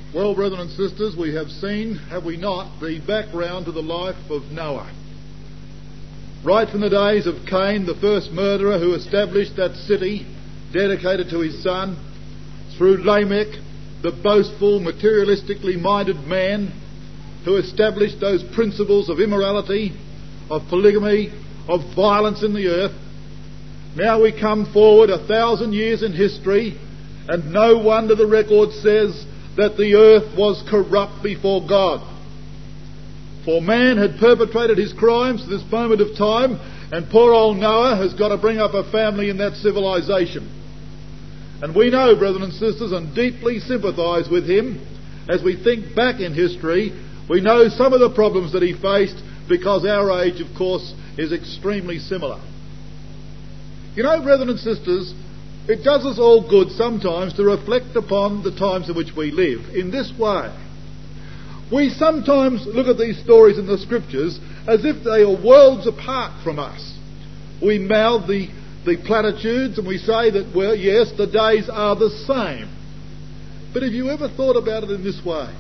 Well, brethren and sisters, we have seen, have we not, the background to the life of Noah. Right from the days of Cain, the first murderer who established that city dedicated to his son, through Lamech, the boastful, materialistically minded man who established those principles of immorality, of polygamy, of violence in the earth. Now we come forward 1,000 years in history, and no wonder the record says that the earth was corrupt before God. For man had perpetrated his crimes to this moment of time, and poor old Noah has got to bring up a family in that civilization. And we know, brethren and sisters, and deeply sympathise with him as we think back in history. We know some of the problems that he faced because our age, of course, is extremely similar. You know, brethren and sisters, it does us all good sometimes to reflect upon the times in which we live in this way. We sometimes look at these stories in the Scriptures as if they are worlds apart from us. We mouth the platitudes and we say that, well, yes, the days are the same. But have you ever thought about it in this way?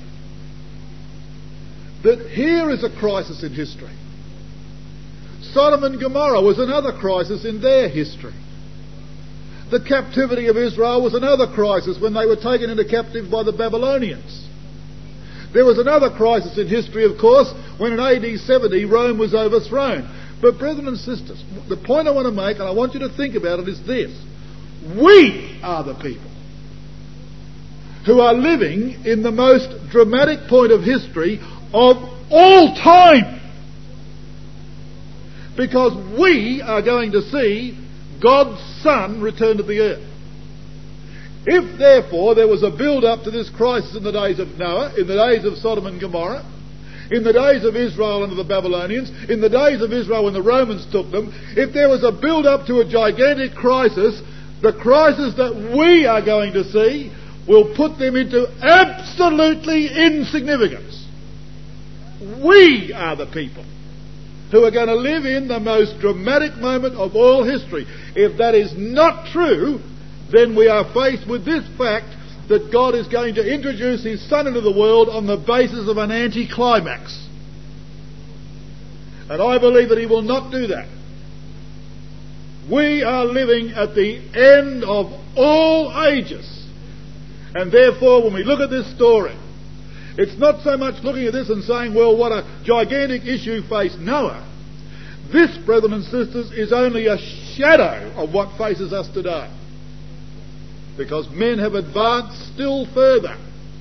That here is a crisis in history. Sodom and Gomorrah was another crisis in their history. The captivity of Israel was another crisis when they were taken into captivity by the Babylonians. There was another crisis in history, of course, when in AD 70 Rome was overthrown. But brethren and sisters, the point I want to make, and I want you to think about it, is this. We are the people who are living in the most dramatic point of history of all time. Because we are going to see God's Son return to the earth. If, therefore, there was a build-up to this crisis in the days of Noah, in the days of Sodom and Gomorrah, in the days of Israel under the Babylonians, in the days of Israel when the Romans took them, if there was a build-up to a gigantic crisis, the crisis that we are going to see will put them into absolutely insignificance. We are the people who are going to live in the most dramatic moment of all history. If that is not true, then we are faced with this fact that God is going to introduce His Son into the world on the basis of an anticlimax. And I believe that He will not do that. We are living at the end of all ages. And therefore, when we look at this story, it's not so much looking at this and saying, well, what a gigantic issue faced Noah. This, brethren and sisters, is only a shadow of what faces us today. Because men have advanced still further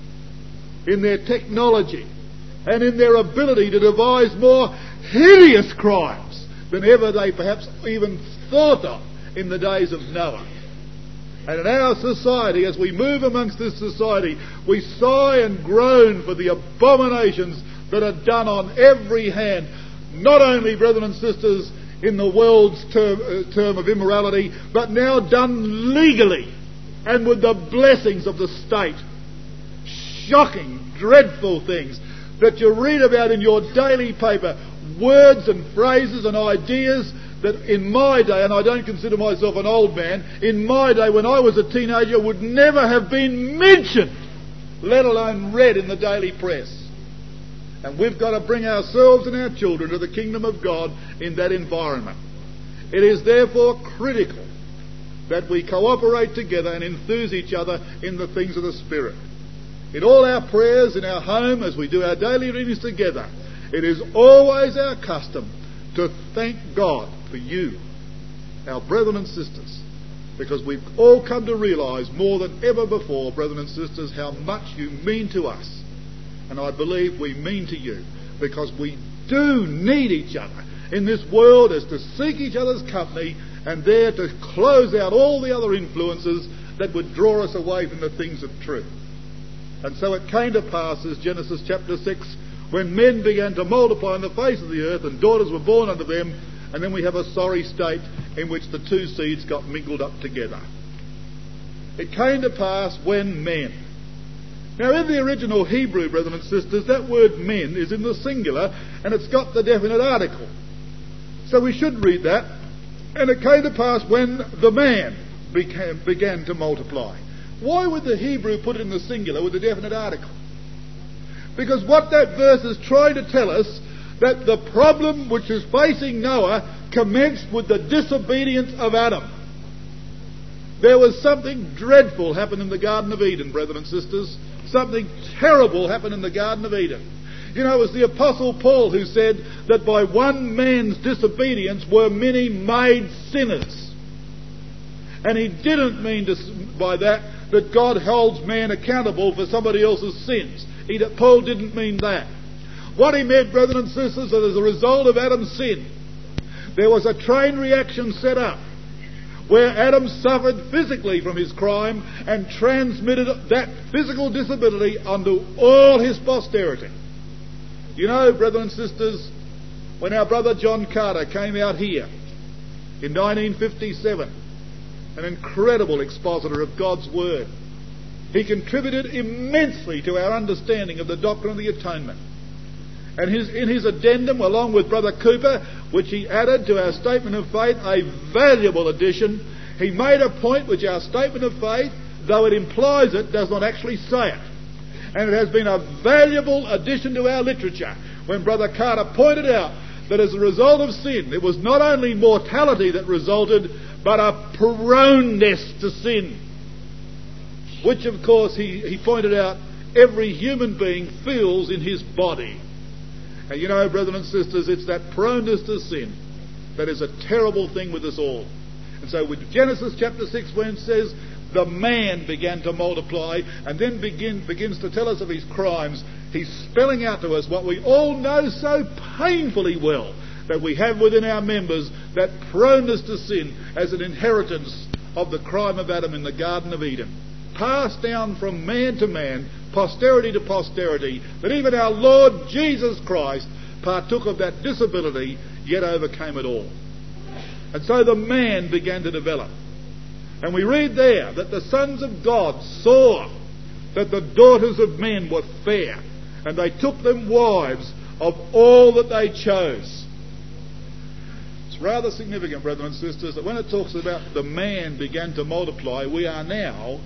in their technology and in their ability to devise more hideous crimes than ever they perhaps even thought of in the days of Noah. And in our society, as we move amongst this society, we sigh and groan for the abominations that are done on every hand, not only, brethren and sisters, in the world's term of immorality, but now done legally and with the blessings of the state. Shocking, dreadful things that you read about in your daily paper, words and phrases and ideas that in my day, and I don't consider myself an old man, in my day when I was a teenager would never have been mentioned, let alone read in the daily press. And we've got to bring ourselves and our children to the kingdom of God in that environment. It is therefore critical that we cooperate together and enthuse each other in the things of the Spirit. In all our prayers, in our home, as we do our daily readings together, it is always our custom to thank God for you, our brethren and sisters, because we've all come to realise more than ever before, brethren and sisters, how much you mean to us. And I believe we mean to you, because we do need each other in this world as to seek each other's company and there to close out all the other influences that would draw us away from the things of truth. And so it came to pass, as Genesis chapter 6, when men began to multiply on the face of the earth and daughters were born unto them, and then we have a sorry state in which the two seeds got mingled up together. It came to pass when men. Now in the original Hebrew, brethren and sisters, that word men is in the singular and it's got the definite article. So we should read that. And it came to pass when the man began to multiply. Why would the Hebrew put it in the singular with the definite article? Because what that verse is trying to tell us, that the problem which is facing Noah commenced with the disobedience of Adam. There was something dreadful happened in the Garden of Eden, brethren and sisters. Something terrible happened in the Garden of Eden. You know, it was the Apostle Paul who said that by one man's disobedience were many made sinners. And he didn't mean by that God holds man accountable for somebody else's sins. Paul didn't mean that. What he meant, brethren and sisters, that as a result of Adam's sin, there was a chain reaction set up where Adam suffered physically from his crime and transmitted that physical disability onto all his posterity. You know, brethren and sisters, when our brother John Carter came out here in 1957, an incredible expositor of God's Word, he contributed immensely to our understanding of the doctrine of the atonement. And in his addendum, along with Brother Cooper, which he added to our statement of faith, a valuable addition, he made a point which our statement of faith, though it implies it, does not actually say it. And it has been a valuable addition to our literature when Brother Carter pointed out that as a result of sin, it was not only mortality that resulted, but a proneness to sin, which of course he pointed out every human being feels in his body. And you know, brethren and sisters, it's that proneness to sin that is a terrible thing with us all. And so with Genesis chapter 6, when it says the man began to multiply and then begins to tell us of his crimes, he's spelling out to us what we all know so painfully well, that we have within our members that proneness to sin as an inheritance of the crime of Adam in the Garden of Eden, passed down from man to man, posterity to posterity, that even our Lord Jesus Christ partook of that disability, yet overcame it all. And so the man began to develop. And we read there that the sons of God saw that the daughters of men were fair, and they took them wives of all that they chose. It's rather significant, brethren and sisters, that when it talks about the man began to multiply, we are now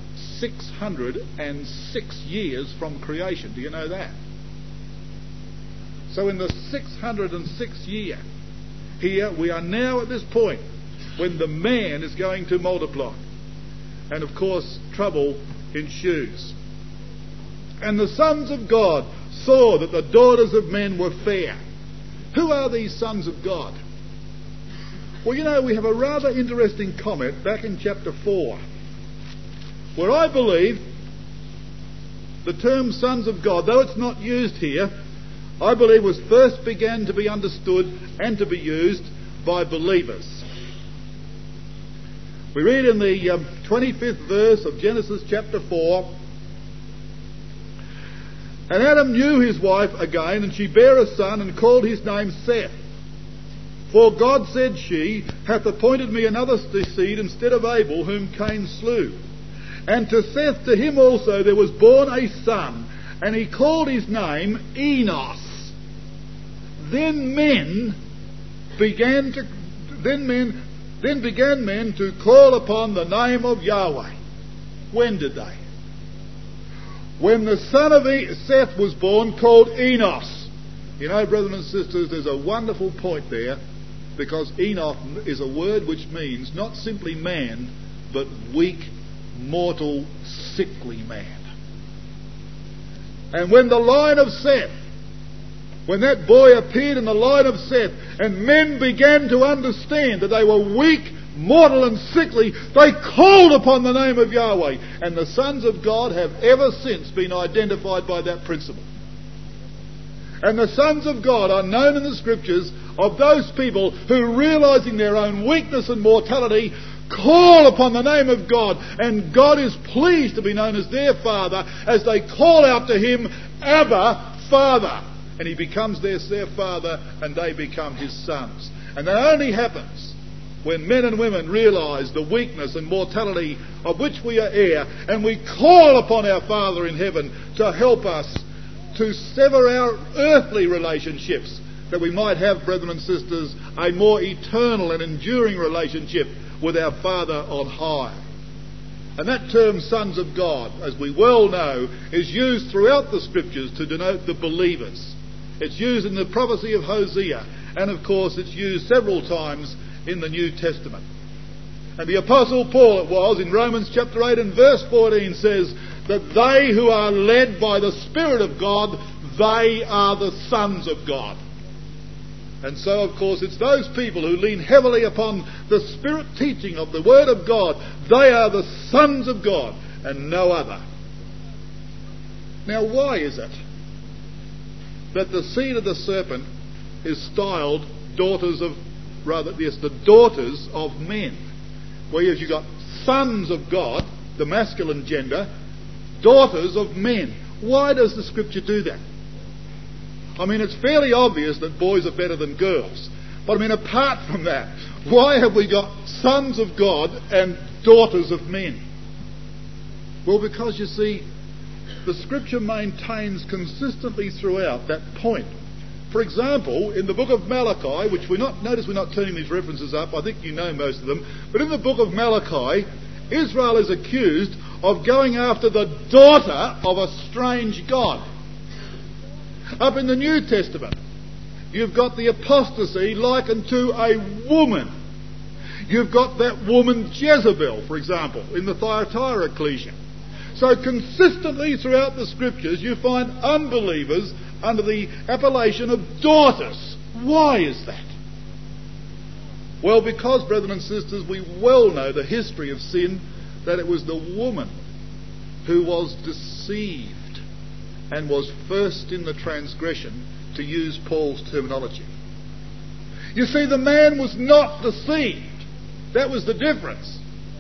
606 years from creation. Do you know that? So in the 606th year, here we are now at this point when the man is going to multiply. And of course, trouble ensues. And the sons of God saw that the daughters of men were fair. Who are these sons of God? Well, you know, we have a rather interesting comment back in chapter 4, where I believe the term sons of God, though it's not used here, I believe was first began to be understood and to be used by believers. We read in the 25th verse of Genesis chapter 4, "And Adam knew his wife again, and she bare a son, and called his name Seth. For God, said she, hath appointed me another seed instead of Abel, whom Cain slew. And to Seth, to him also there was born a son, and he called his name Enos. Then began men to call upon the name of Yahweh." When did they? When the son of Seth was born, called Enos. You know, brethren and sisters, there's a wonderful point there, because Enoch is a word which means not simply man, but weak, mortal, sickly man. And when the line of Seth, when that boy appeared in the line of Seth, and men began to understand that they were weak, mortal and sickly, they called upon the name of Yahweh. And the sons of God have ever since been identified by that principle. And the sons of God are known in the Scriptures of those people who, realising their own weakness and mortality, call upon the name of God, and God is pleased to be known as their Father as they call out to Him, Abba, Father. And He becomes their Father, and they become His sons. And that only happens when men and women realise the weakness and mortality of which we are heir, and we call upon our Father in heaven to help us to sever our earthly relationships, that we might have, brethren and sisters, a more eternal and enduring relationship with our Father on high. And that term sons of God, as we well know, is used throughout the scriptures to denote the believers. It's used in the prophecy of Hosea, and of course it's used several times in the New Testament. And the Apostle Paul, it was, in Romans chapter 8 and verse 14 says that they who are led by the Spirit of God, they are the sons of God. And so, of course, it's those people who lean heavily upon the Spirit teaching of the Word of God. They are the sons of God and no other. Now, why is it that the seed of the serpent is styled the daughters of men? Whereas you've got sons of God, the masculine gender, daughters of men. Why does the Scripture do that? I mean, it's fairly obvious that boys are better than girls. But I mean, apart from that, why have we got sons of God and daughters of men? Well, because you see, the Scripture maintains consistently throughout that point. For example, in the book of Malachi, which notice we're not turning these references up, I think you know most of them, but in the book of Malachi, Israel is accused of going after the daughter of a strange god. Up in the New Testament, you've got the apostasy likened to a woman. You've got that woman Jezebel, for example, in the Thyatira ecclesia. So consistently throughout the Scriptures you find unbelievers under the appellation of daughters. Why is that? Well, because, brethren and sisters, we well know the history of sin, that it was the woman who was deceived and was first in the transgression, to use Paul's terminology. You see, the man was not deceived. That was the difference.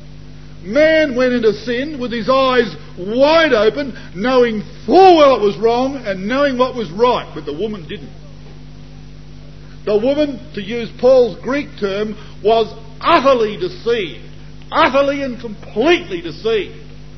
Man went into sin with his eyes wide open, knowing full well it was wrong and knowing what was right, but the woman didn't. The woman, to use Paul's Greek term, was utterly deceived, utterly and completely deceived.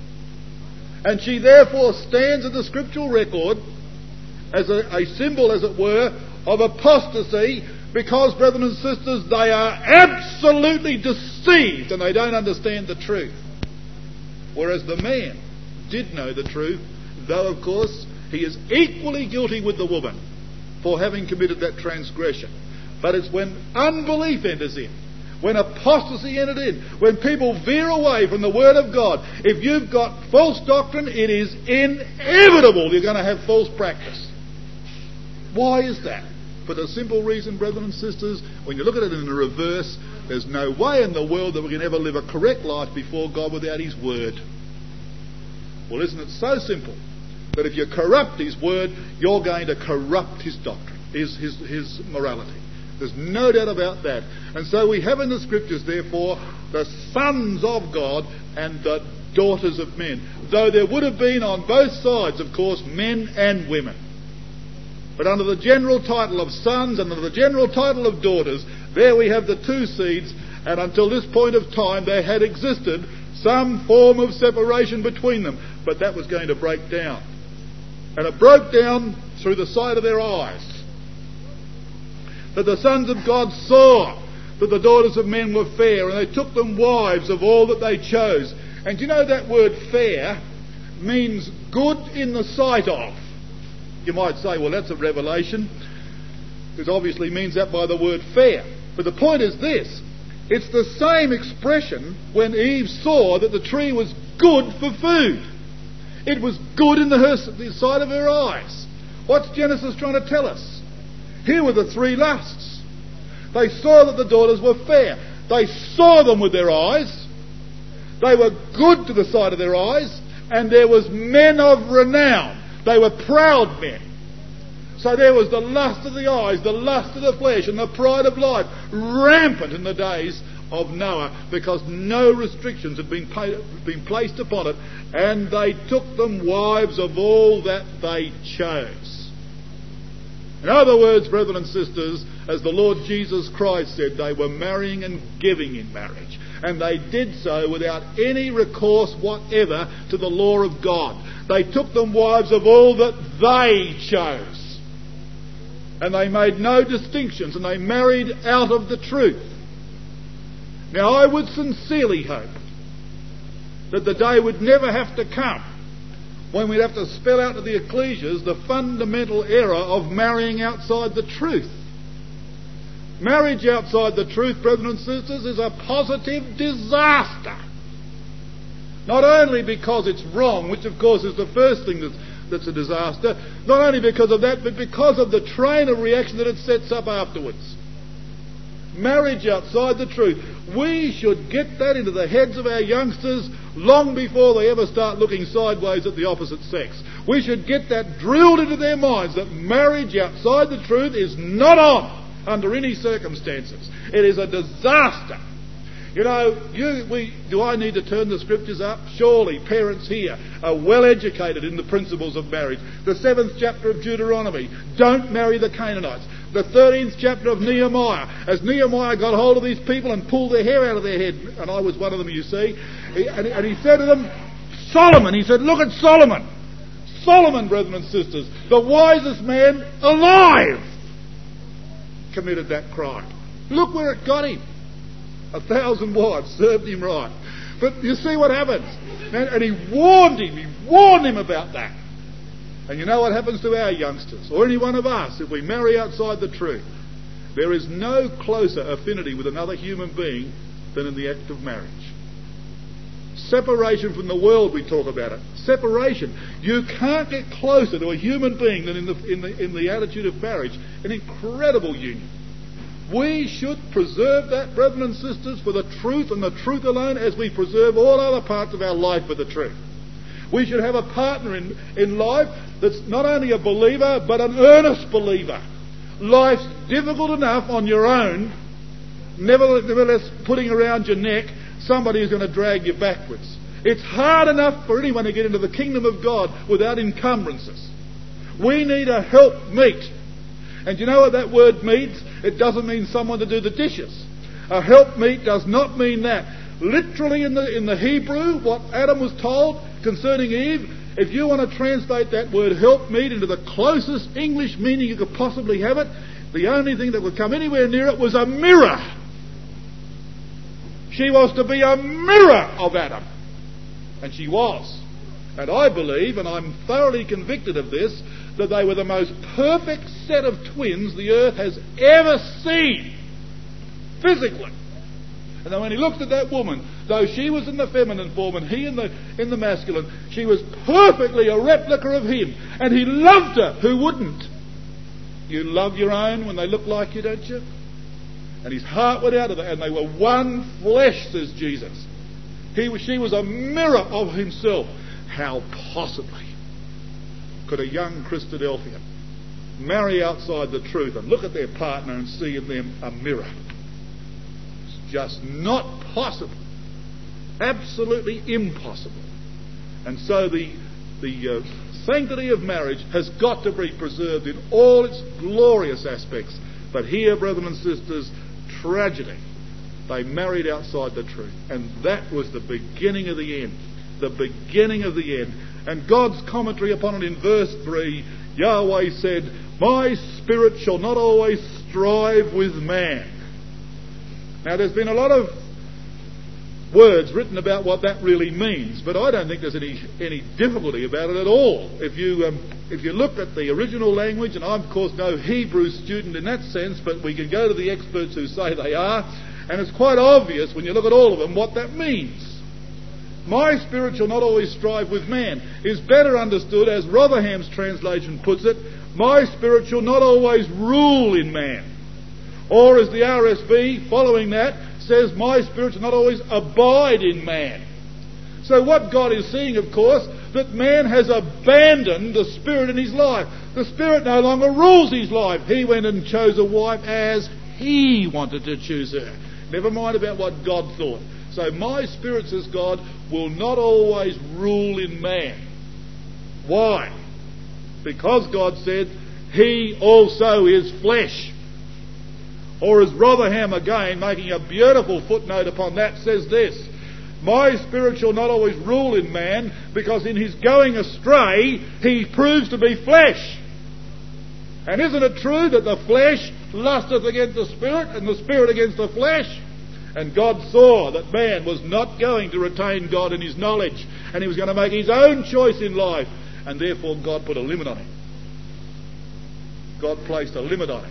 And she therefore stands in the scriptural record as a symbol, as it were, of apostasy, because, brethren and sisters, they are absolutely deceived and they don't understand the truth. Whereas the man did know the truth, though, of course, he is equally guilty with the woman for having committed that transgression. But it's when unbelief enters in, when apostasy entered in, when people veer away from the Word of God, if you've got false doctrine, it is inevitable you're going to have false practice. Why is that? For the simple reason, brethren and sisters, when you look at it in the reverse, there's no way in the world that we can ever live a correct life before God without His Word. Well, isn't it so simple that if you corrupt His Word, you're going to corrupt His doctrine, His morality. There's no doubt about that. And so we have in the Scriptures, therefore, the sons of God and the daughters of men. Though there would have been on both sides, of course, men and women. But under the general title of sons and under the general title of daughters, there we have the two seeds, and until this point of time there had existed some form of separation between them. But that was going to break down. And it broke down through the sight of their eyes. That the sons of God saw that the daughters of men were fair, and they took them wives of all that they chose. And you know that word fair means good in the sight of. You might say, well, that's a revelation. It obviously means that by the word fair. But the point is this. It's the same expression when Eve saw that the tree was good for food. It was good in the sight of her eyes. What's Genesis trying to tell us? Here were the three lusts. They saw that the daughters were fair. They saw them with their eyes. They were good to the sight of their eyes. And there was men of renown. They were proud men. So there was the lust of the eyes, the lust of the flesh, and the pride of life rampant in the days of Noah, because no restrictions had been placed upon it, and they took them wives of all that they chose. In other words, brethren and sisters, as the Lord Jesus Christ said, they were marrying and giving in marriage. And they did so without any recourse whatever to the law of God. They took them wives of all that they chose. And they made no distinctions, and they married out of the truth. Now, I would sincerely hope that the day would never have to come when we'd have to spell out to the ecclesias the fundamental error of marrying outside the truth. Marriage outside the truth, brethren and sisters, is a positive disaster. Not only because it's wrong, which of course is the first thing that's a disaster, not only because of that, but because of the train of reaction that it sets up afterwards. Marriage outside the truth. We should get that into the heads of our youngsters long before they ever start looking sideways at the opposite sex. We should get that drilled into their minds that marriage outside the truth is not on under any circumstances. It is a disaster. You know, do I need to turn the scriptures up? Surely parents here are well educated in the principles of marriage. The 7th chapter of Deuteronomy, don't marry the Canaanites. The 13th chapter of Nehemiah, as Nehemiah got hold of these people and pulled their hair out of their head, and I was one of them, you see, and he said to them, Solomon, he said, look at Solomon. Solomon, brethren and sisters, the wisest man alive, committed that crime. Look where it got him. 1,000 wives served him right. But you see what happens. And he warned him about that. And you know what happens to our youngsters, or any one of us, if we marry outside the truth? There is no closer affinity with another human being than in the act of marriage. Separation from the world, we talk about it. Separation. You can't get closer to a human being than in the attitude of marriage. An incredible union. We should preserve that, brethren and sisters, for the truth and the truth alone, as we preserve all other parts of our life for the truth. We should have a partner in life that's not only a believer, but an earnest believer. Life's difficult enough on your own, nevertheless putting around your neck somebody who's going to drag you backwards. It's hard enough for anyone to get into the kingdom of God without encumbrances. We need a helpmeet. And you know what that word means? It doesn't mean someone to do the dishes. A helpmeet does not mean that. Literally in the Hebrew, what Adam was told concerning Eve, if you want to translate that word helpmeet into the closest English meaning you could possibly have it, the only thing that would come anywhere near it was a mirror. She was to be a mirror of Adam. And she was. And I believe, and I'm thoroughly convicted of this, that they were the most perfect set of twins the earth has ever seen, physically. And then when he looked at that woman, though she was in the feminine form and he in the masculine, she was perfectly a replica of him. And he loved her. Who wouldn't? You love your own when they look like you, don't you? And his heart went out of it, and they were one flesh, says Jesus. She was a mirror of himself. How possibly could a young Christadelphian marry outside the truth and look at their partner and see in them a mirror? It's just not possible. Absolutely impossible. And so the sanctity of marriage has got to be preserved in all its glorious aspects. But here, brethren and sisters, tragedy. They married outside the truth. And that was the beginning of the end. The beginning of the end. And God's commentary upon it in verse 3, Yahweh said, "My spirit shall not always strive with man." Now there's been a lot of words written about what that really means, but I don't think there's any difficulty about it at all. If you look at the original language, and I'm of course no Hebrew student in that sense, but we can go to the experts who say they are, and it's quite obvious when you look at all of them what that means. My spirit shall not always strive with man is better understood, as Rotherham's translation puts it, my spirit shall not always rule in man. Or as the RSV, following that, says, my spirit shall not always abide in man. So what God is seeing, of course, that man has abandoned the spirit in his life. The spirit no longer rules his life. He went and chose a wife as he wanted to choose her. Never mind about what God thought. So my spirit, says God, will not always rule in man. Why? Because God said, he also is flesh. Or as Rotherham again, making a beautiful footnote upon that, says this, my spirit shall not always rule in man, because in his going astray, he proves to be flesh. And isn't it true that the flesh lusteth against the spirit, and the spirit against the flesh? And God saw that man was not going to retain God in his knowledge, and he was going to make his own choice in life, and therefore God put a limit on him. God placed a limit on him.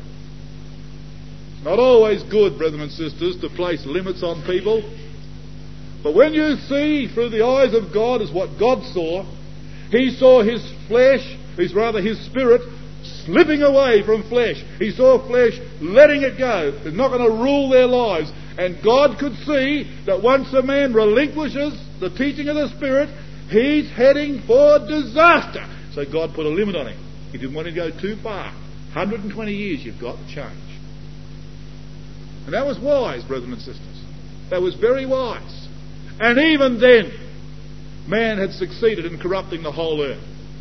It's not always good, brethren and sisters, to place limits on people. But when you see through the eyes of God as what God saw, he saw his flesh, his spirit, slipping away from flesh. He saw flesh letting it go. It's not going to rule their lives. And God could see that once a man relinquishes the teaching of the Spirit, he's heading for disaster. So God put a limit on him. He didn't want to go too far. 120 years you've got to change. And that was wise, brethren and sisters. That was very wise. And even then, man had succeeded in corrupting the whole earth.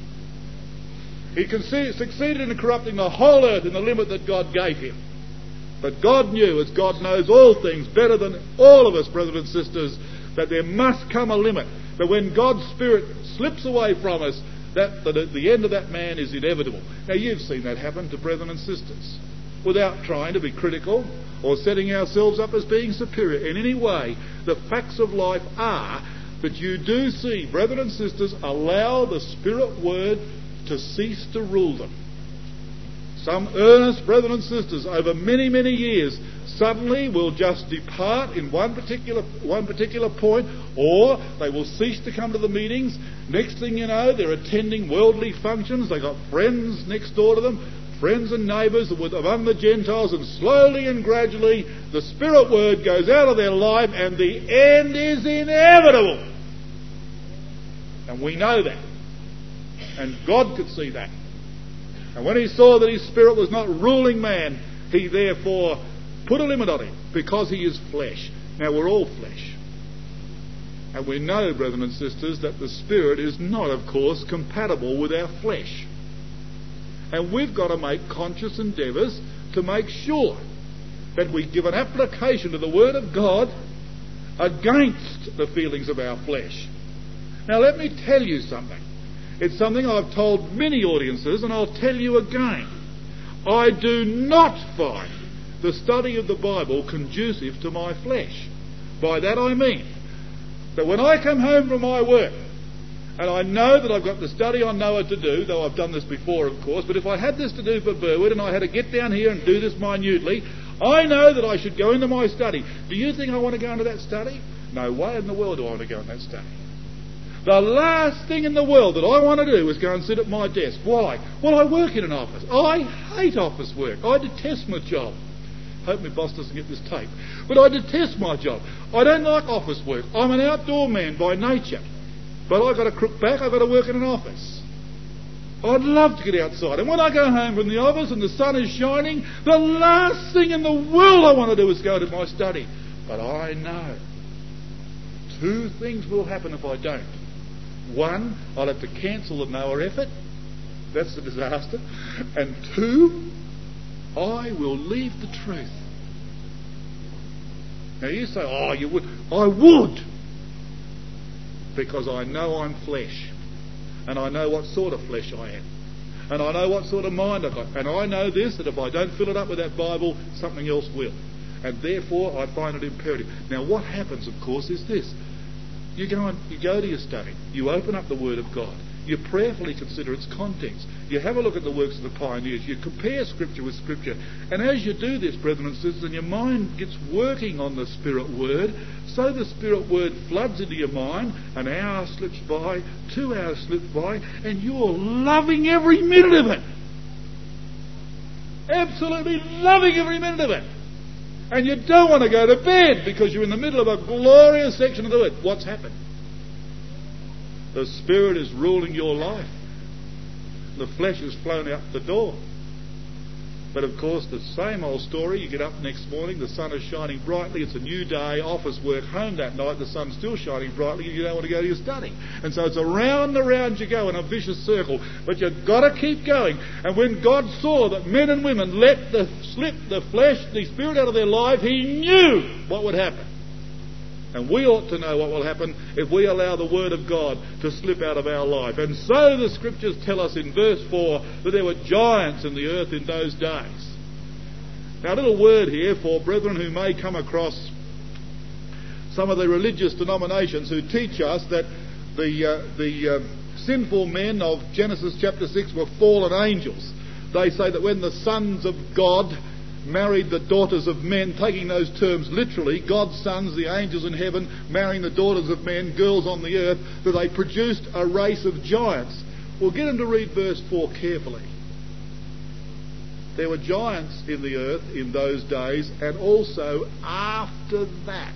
He succeeded in corrupting the whole earth in the limit that God gave him. But God knew, as God knows all things better than all of us, brothers and sisters, that there must come a limit. That when God's Spirit slips away from us, that the end of that man is inevitable. Now you've seen that happen to brethren and sisters. Without trying to be critical or setting ourselves up as being superior in any way, the facts of life are that you do see brethren and sisters allow the Spirit Word to cease to rule them. Some earnest brethren and sisters over many, many years suddenly will just depart in one particular point, or they will cease to come to the meetings. Next thing you know, they're attending worldly functions. They've got friends next door to them, friends and neighbours among the Gentiles, and slowly and gradually the Spirit Word goes out of their life and the end is inevitable. And we know that. And God could see that. And when he saw that his Spirit was not ruling man, he therefore put a limit on him, because he is flesh. Now we're all flesh. And we know, brethren and sisters, that the Spirit is not, of course, compatible with our flesh. And we've got to make conscious endeavours to make sure that we give an application to the Word of God against the feelings of our flesh. Now let me tell you something. It's something I've told many audiences, and I'll tell you again. I do not find the study of the Bible conducive to my flesh. By that I mean that when I come home from my work, and I know that I've got the study on Noah to do, though I've done this before, of course, but if I had this to do for Burwood and I had to get down here and do this minutely, I know that I should go into my study. Do you think I want to go into that study? No way in the world do I want to go in that study. The last thing in the world that I want to do is go and sit at my desk. Why? Well, I work in an office. I hate office work. I detest my job. Hope my boss doesn't get this tape. But I detest my job. I don't like office work. I'm an outdoor man by nature. But I've got a crook back. I've got to work in an office. I'd love to get outside. And when I go home from the office and the sun is shining, the last thing in the world I want to do is go to my study. But I know two things will happen if I don't. One, I'll have to cancel the Noah effort. That's a disaster. And two, I will leave the truth. Now you say, oh, you would. I would. Because I know I'm flesh. And I know what sort of flesh I am. And I know what sort of mind I've got. And I know this, that if I don't fill it up with that Bible, something else will. And therefore I find it imperative. Now what happens, of course, is this. You go to your study. You open up the Word of God. You prayerfully consider its contents. You have a look at the works of the pioneers. You compare Scripture with Scripture. And as you do this, brethren and sisters, and your mind gets working on the Spirit Word, so the Spirit Word floods into your mind. An hour slips by, 2 hours slip by, and you're loving every minute of it. Absolutely loving every minute of it. And you don't want to go to bed because you're in the middle of a glorious section of the Word. What's happened? The Spirit is ruling your life. The flesh has flown out the door. But of course, the same old story. You get up next morning, the sun is shining brightly, it's a new day, office work, home that night, the sun's still shining brightly, and you don't want to go to your study. And so it's around and around you go in a vicious circle. But you've got to keep going. And when God saw that men and women let slip the flesh, the spirit out of their life, He knew what would happen. And we ought to know what will happen if we allow the Word of God to slip out of our life. And so the Scriptures tell us in verse 4 that there were giants in the earth in those days. Now a little word here for brethren who may come across some of the religious denominations who teach us that the sinful men of Genesis chapter 6 were fallen angels. They say that when the sons of God married the daughters of men, taking those terms literally, God's sons, the angels in heaven, marrying the daughters of men, girls on the earth, that they produced a race of giants. We'll get them to read verse 4 carefully. There were giants in the earth in those days, and also after that,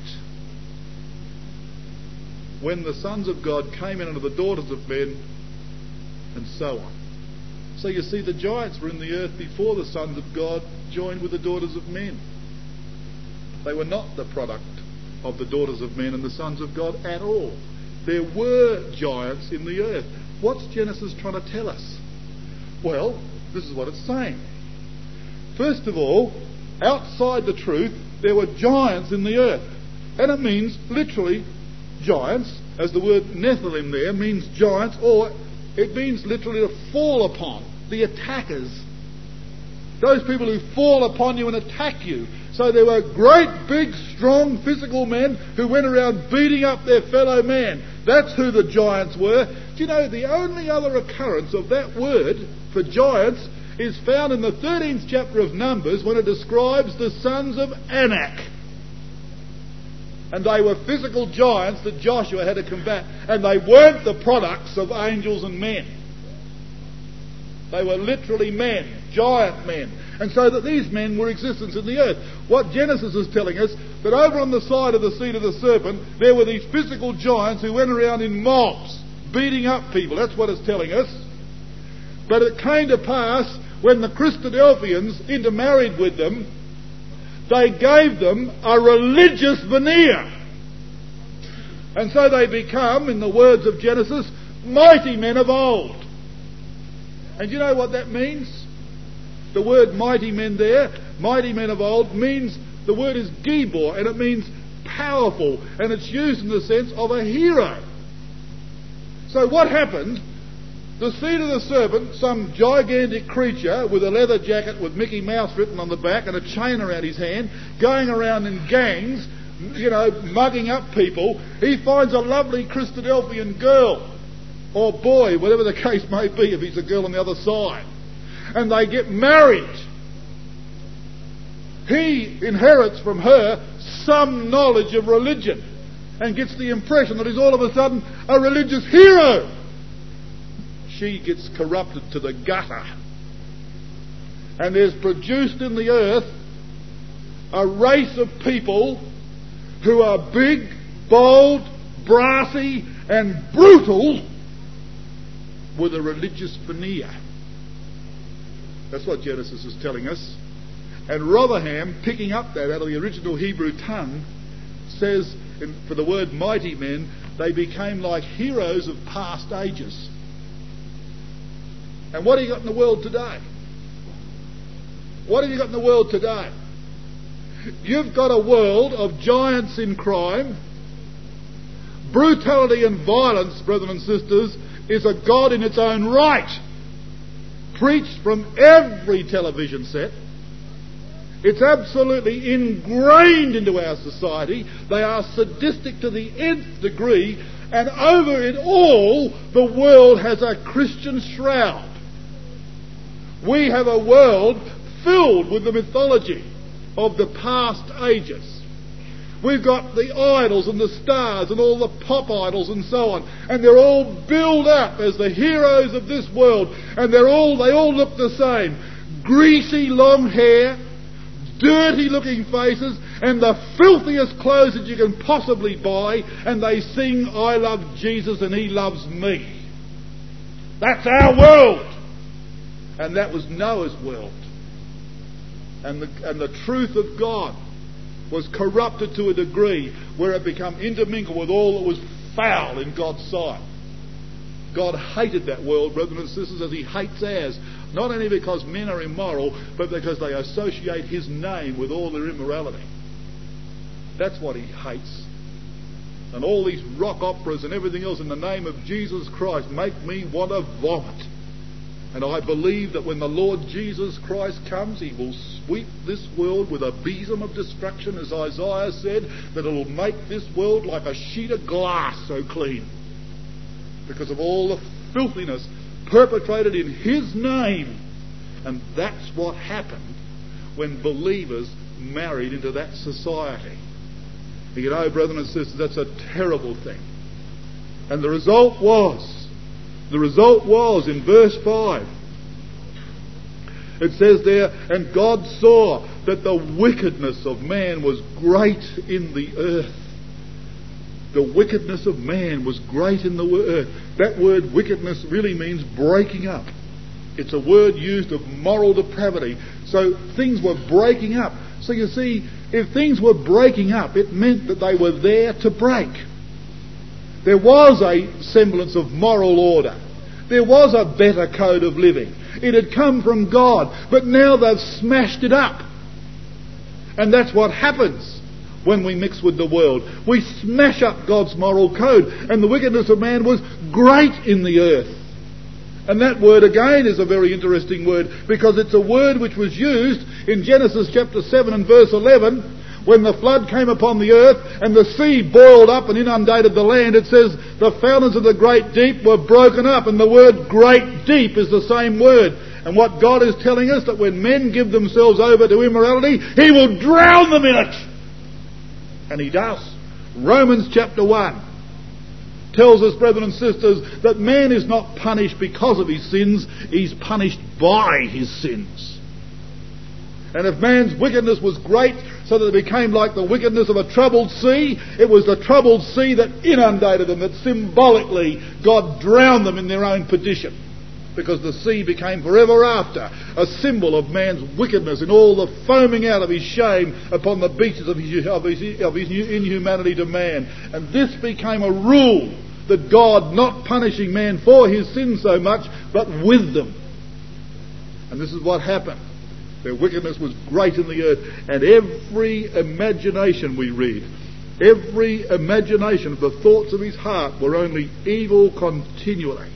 when the sons of God came in unto the daughters of men, and so on. So you see, the giants were in the earth before the sons of God joined with the daughters of men. They were not the product of the daughters of men and the sons of God at all. There were giants in the earth. What's Genesis trying to tell us? Well, this is what it's saying. First of all, outside the truth, there were giants in the earth. And it means literally giants, as the word Nephilim there means giants, or it means literally to fall upon, the attackers. Those people who fall upon you and attack you. So there were great, big, strong, physical men who went around beating up their fellow man. That's who the giants were. Do you know, the only other occurrence of that word for giants is found in the 13th chapter of Numbers, when it describes the sons of Anak. And they were physical giants that Joshua had to combat. And they weren't the products of angels and men. They were literally men, giant men. And so that these men were existence in the earth. What Genesis is telling us, that over on the side of the seed of the serpent, there were these physical giants who went around in mobs, beating up people. That's what it's telling us. But it came to pass, when the Christadelphians intermarried with them, they gave them a religious veneer. And so they become, in the words of Genesis, mighty men of old. And you know what that means? The word mighty men there, mighty men of old, means, the word is Gibor, and it means powerful, and it's used in the sense of a hero. So what happened? The seed of the serpent, some gigantic creature with a leather jacket with Mickey Mouse written on the back and a chain around his hand, going around in gangs, mugging up people. He finds a lovely Christadelphian girl, or boy, whatever the case may be, if he's a girl on the other side. And they get married. He inherits from her some knowledge of religion and gets the impression that he's all of a sudden a religious hero. She gets corrupted to the gutter. And there's produced in the earth a race of people who are big, bold, brassy and brutal with a religious veneer. That's what Genesis is telling us. And Rotherham, picking up that out of the original Hebrew tongue, says, for the word mighty men, they became like heroes of past ages. And what have you got in the world today? What have you got in the world today? You've got a world of giants in crime. Brutality and violence, brethren and sisters, is a god in its own right. Preached from every television set. It's absolutely ingrained into our society. They are sadistic to the nth degree, and over it all, the world has a Christian shroud. We have a world filled with the mythology of the past ages. We've got the idols and the stars and all the pop idols and so on, and they're all built up as the heroes of this world, and they all look the same. Greasy long hair, dirty looking faces, and the filthiest clothes that you can possibly buy, and they sing, "I love Jesus and he loves me." That's our world. And that was Noah's world. And the truth of God was corrupted to a degree where it became intermingled with all that was foul in God's sight. God hated that world, brothers and sisters, as he hates ours. Not only because men are immoral, but because they associate his name with all their immorality. That's what he hates. And all these rock operas and everything else in the name of Jesus Christ make me want to vomit. And I believe that when the Lord Jesus Christ comes, he will sweep this world with a besom of destruction, as Isaiah said, that it will make this world like a sheet of glass so clean, because of all the filthiness perpetrated in his name. And that's what happened when believers married into that society. And you know, brothers and sisters, that's a terrible thing. And the result was in verse 5, it says there, and God saw that the wickedness of man was great in the earth. The wickedness of man was great in the earth. That word wickedness really means breaking up. It's a word used of moral depravity. So things were breaking up. So you see, if things were breaking up, it meant that they were there to break. There was a semblance of moral order. There was a better code of living. It had come from God, but now they've smashed it up. And that's what happens when we mix with the world. We smash up God's moral code, and the wickedness of man was great in the earth. And that word again is a very interesting word, because it's a word which was used in Genesis chapter 7 and verse 11, when the flood came upon the earth and the sea boiled up and inundated the land. It says the fountains of the great deep were broken up, and the word great deep is the same word. And what God is telling us, that when men give themselves over to immorality, he will drown them in it. And he does. Romans chapter 1 tells us, brethren and sisters, that man is not punished because of his sins, he's punished by his sins. And if man's wickedness was great, so that it became like the wickedness of a troubled sea, it was the troubled sea that inundated them, that symbolically God drowned them in their own perdition. Because the sea became forever after a symbol of man's wickedness and all the foaming out of his shame upon the beaches of his inhumanity to man. And this became a rule, that God not punishing man for his sins so much, but with them. And this is what happened. Their wickedness was great in the earth, and every imagination, we read, every imagination of the thoughts of his heart were only evil continually.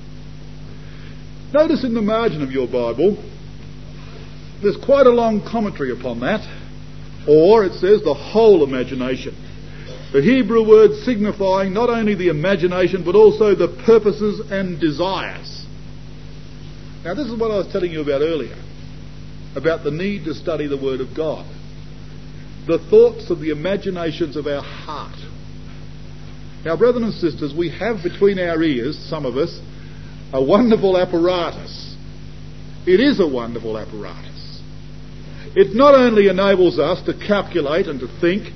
Notice in the margin of your Bible, there's quite a long commentary upon that, or it says the whole imagination. The Hebrew word signifying not only the imagination, but also the purposes and desires. Now this is what I was telling you about earlier, about the need to study the Word of God. The thoughts of the imaginations of our heart. Now, brothers and sisters, we have between our ears, some of us, a wonderful apparatus. It is a wonderful apparatus. It not only enables us to calculate and to think,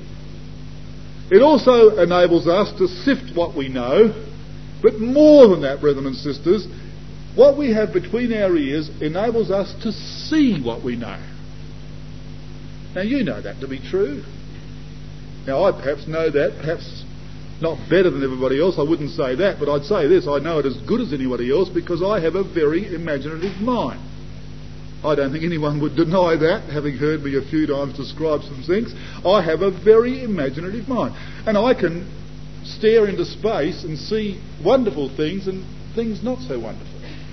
it also enables us to sift what we know, but more than that, brethren and sisters, what we have between our ears enables us to see what we know. Now you know that to be true. Now I perhaps know that, perhaps not better than everybody else, I wouldn't say that, but I'd say this, I know it as good as anybody else because I have a very imaginative mind. I don't think anyone would deny that, having heard me a few times describe some things. I have a very imaginative mind. And I can stare into space and see wonderful things and things not so wonderful.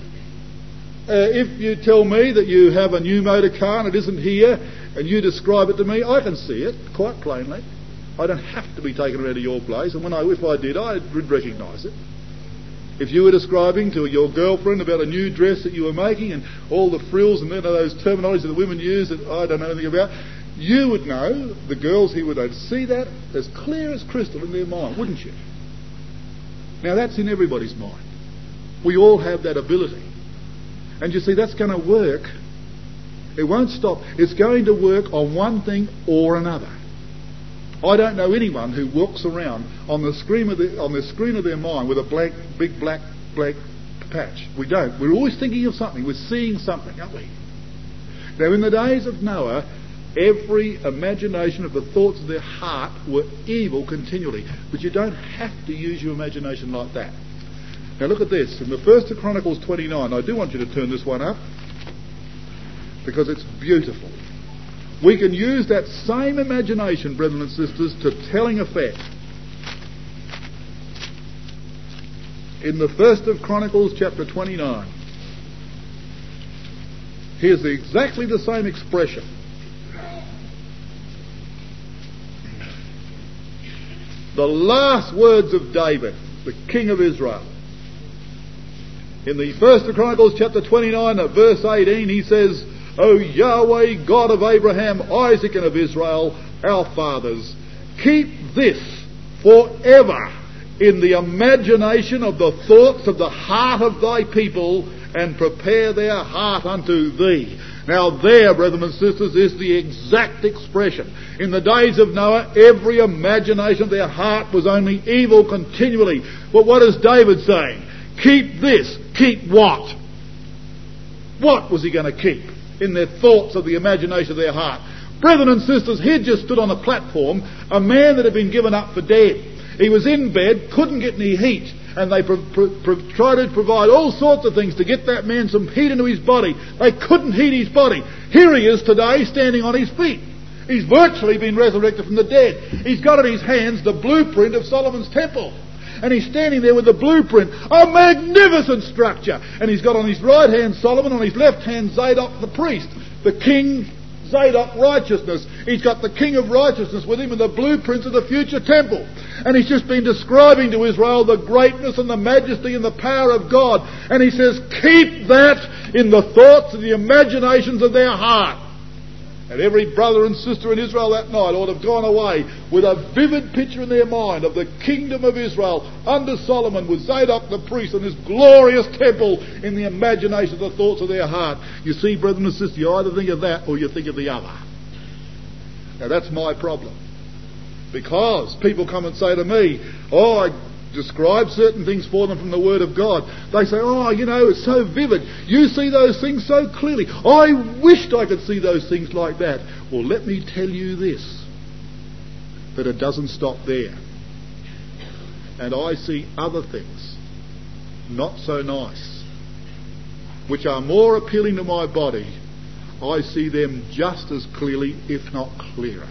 If you tell me that you have a new motor car and it isn't here, and you describe it to me, I can see it quite plainly. I don't have to be taken around to your place, and if I did, I would recognise it. If you were describing to your girlfriend about a new dress that you were making and all the frills and those terminologies that the women use that I don't know anything about, you would know, the girls here would see that as clear as crystal in their mind, wouldn't you? Now that's in everybody's mind. We all have that ability. And you see, that's going to work. It won't stop. It's going to work on one thing or another. I don't know anyone who walks around on the screen of their mind with a big black patch. We don't. We're always thinking of something. We're seeing something, aren't we? Now, in the days of Noah, every imagination of the thoughts of their heart were evil continually. But you don't have to use your imagination like that. Now look at this. In the 1st of Chronicles 29, I do want you to turn this one up because it's beautiful. We can use that same imagination, brethren and sisters, to telling effect. In the 1st of Chronicles chapter 29, Here's exactly the same expression. The last words of David, the king of Israel. In the 1st of Chronicles chapter 29 at verse 18 he says, O Yahweh, God of Abraham, Isaac and of Israel, our fathers, keep this forever in the imagination of the thoughts of the heart of thy people, and prepare their heart unto thee. Now there, brethren and sisters, is the exact expression. In the days of Noah, every imagination of their heart was only evil continually. But what is David saying? Keep this. Keep what? What was he going to keep in their thoughts of the imagination of their heart? Brethren and sisters, he'd just stood on a platform, a man that had been given up for dead. He was in bed, couldn't get any heat, and they tried to provide all sorts of things to get that man some heat into his body. They couldn't heat his body. Here he is today, standing on his feet. He's virtually been resurrected from the dead. He's got in his hands the blueprint of Solomon's temple. And he's standing there with the blueprint, a magnificent structure. And he's got on his right hand Solomon, on his left hand Zadok the priest, the king Zadok righteousness. He's got the king of righteousness with him and the blueprints of the future temple. And he's just been describing to Israel the greatness and the majesty and the power of God. And he says, keep that in the thoughts and the imaginations of their heart. And every brother and sister in Israel that night ought to have gone away with a vivid picture in their mind of the kingdom of Israel under Solomon with Zadok the priest and this glorious temple in the imagination of the thoughts of their heart. You see, brethren and sisters, you either think of that or you think of the other. Now that's my problem. Because people come and say to me, oh, I describe certain things for them from the Word of God. They say, oh, you know, it's so vivid. You see those things so clearly. I wished I could see those things like that. Well, let me tell you this, that it doesn't stop there. And I see other things, not so nice, which are more appealing to my body. I see them just as clearly, if not clearer.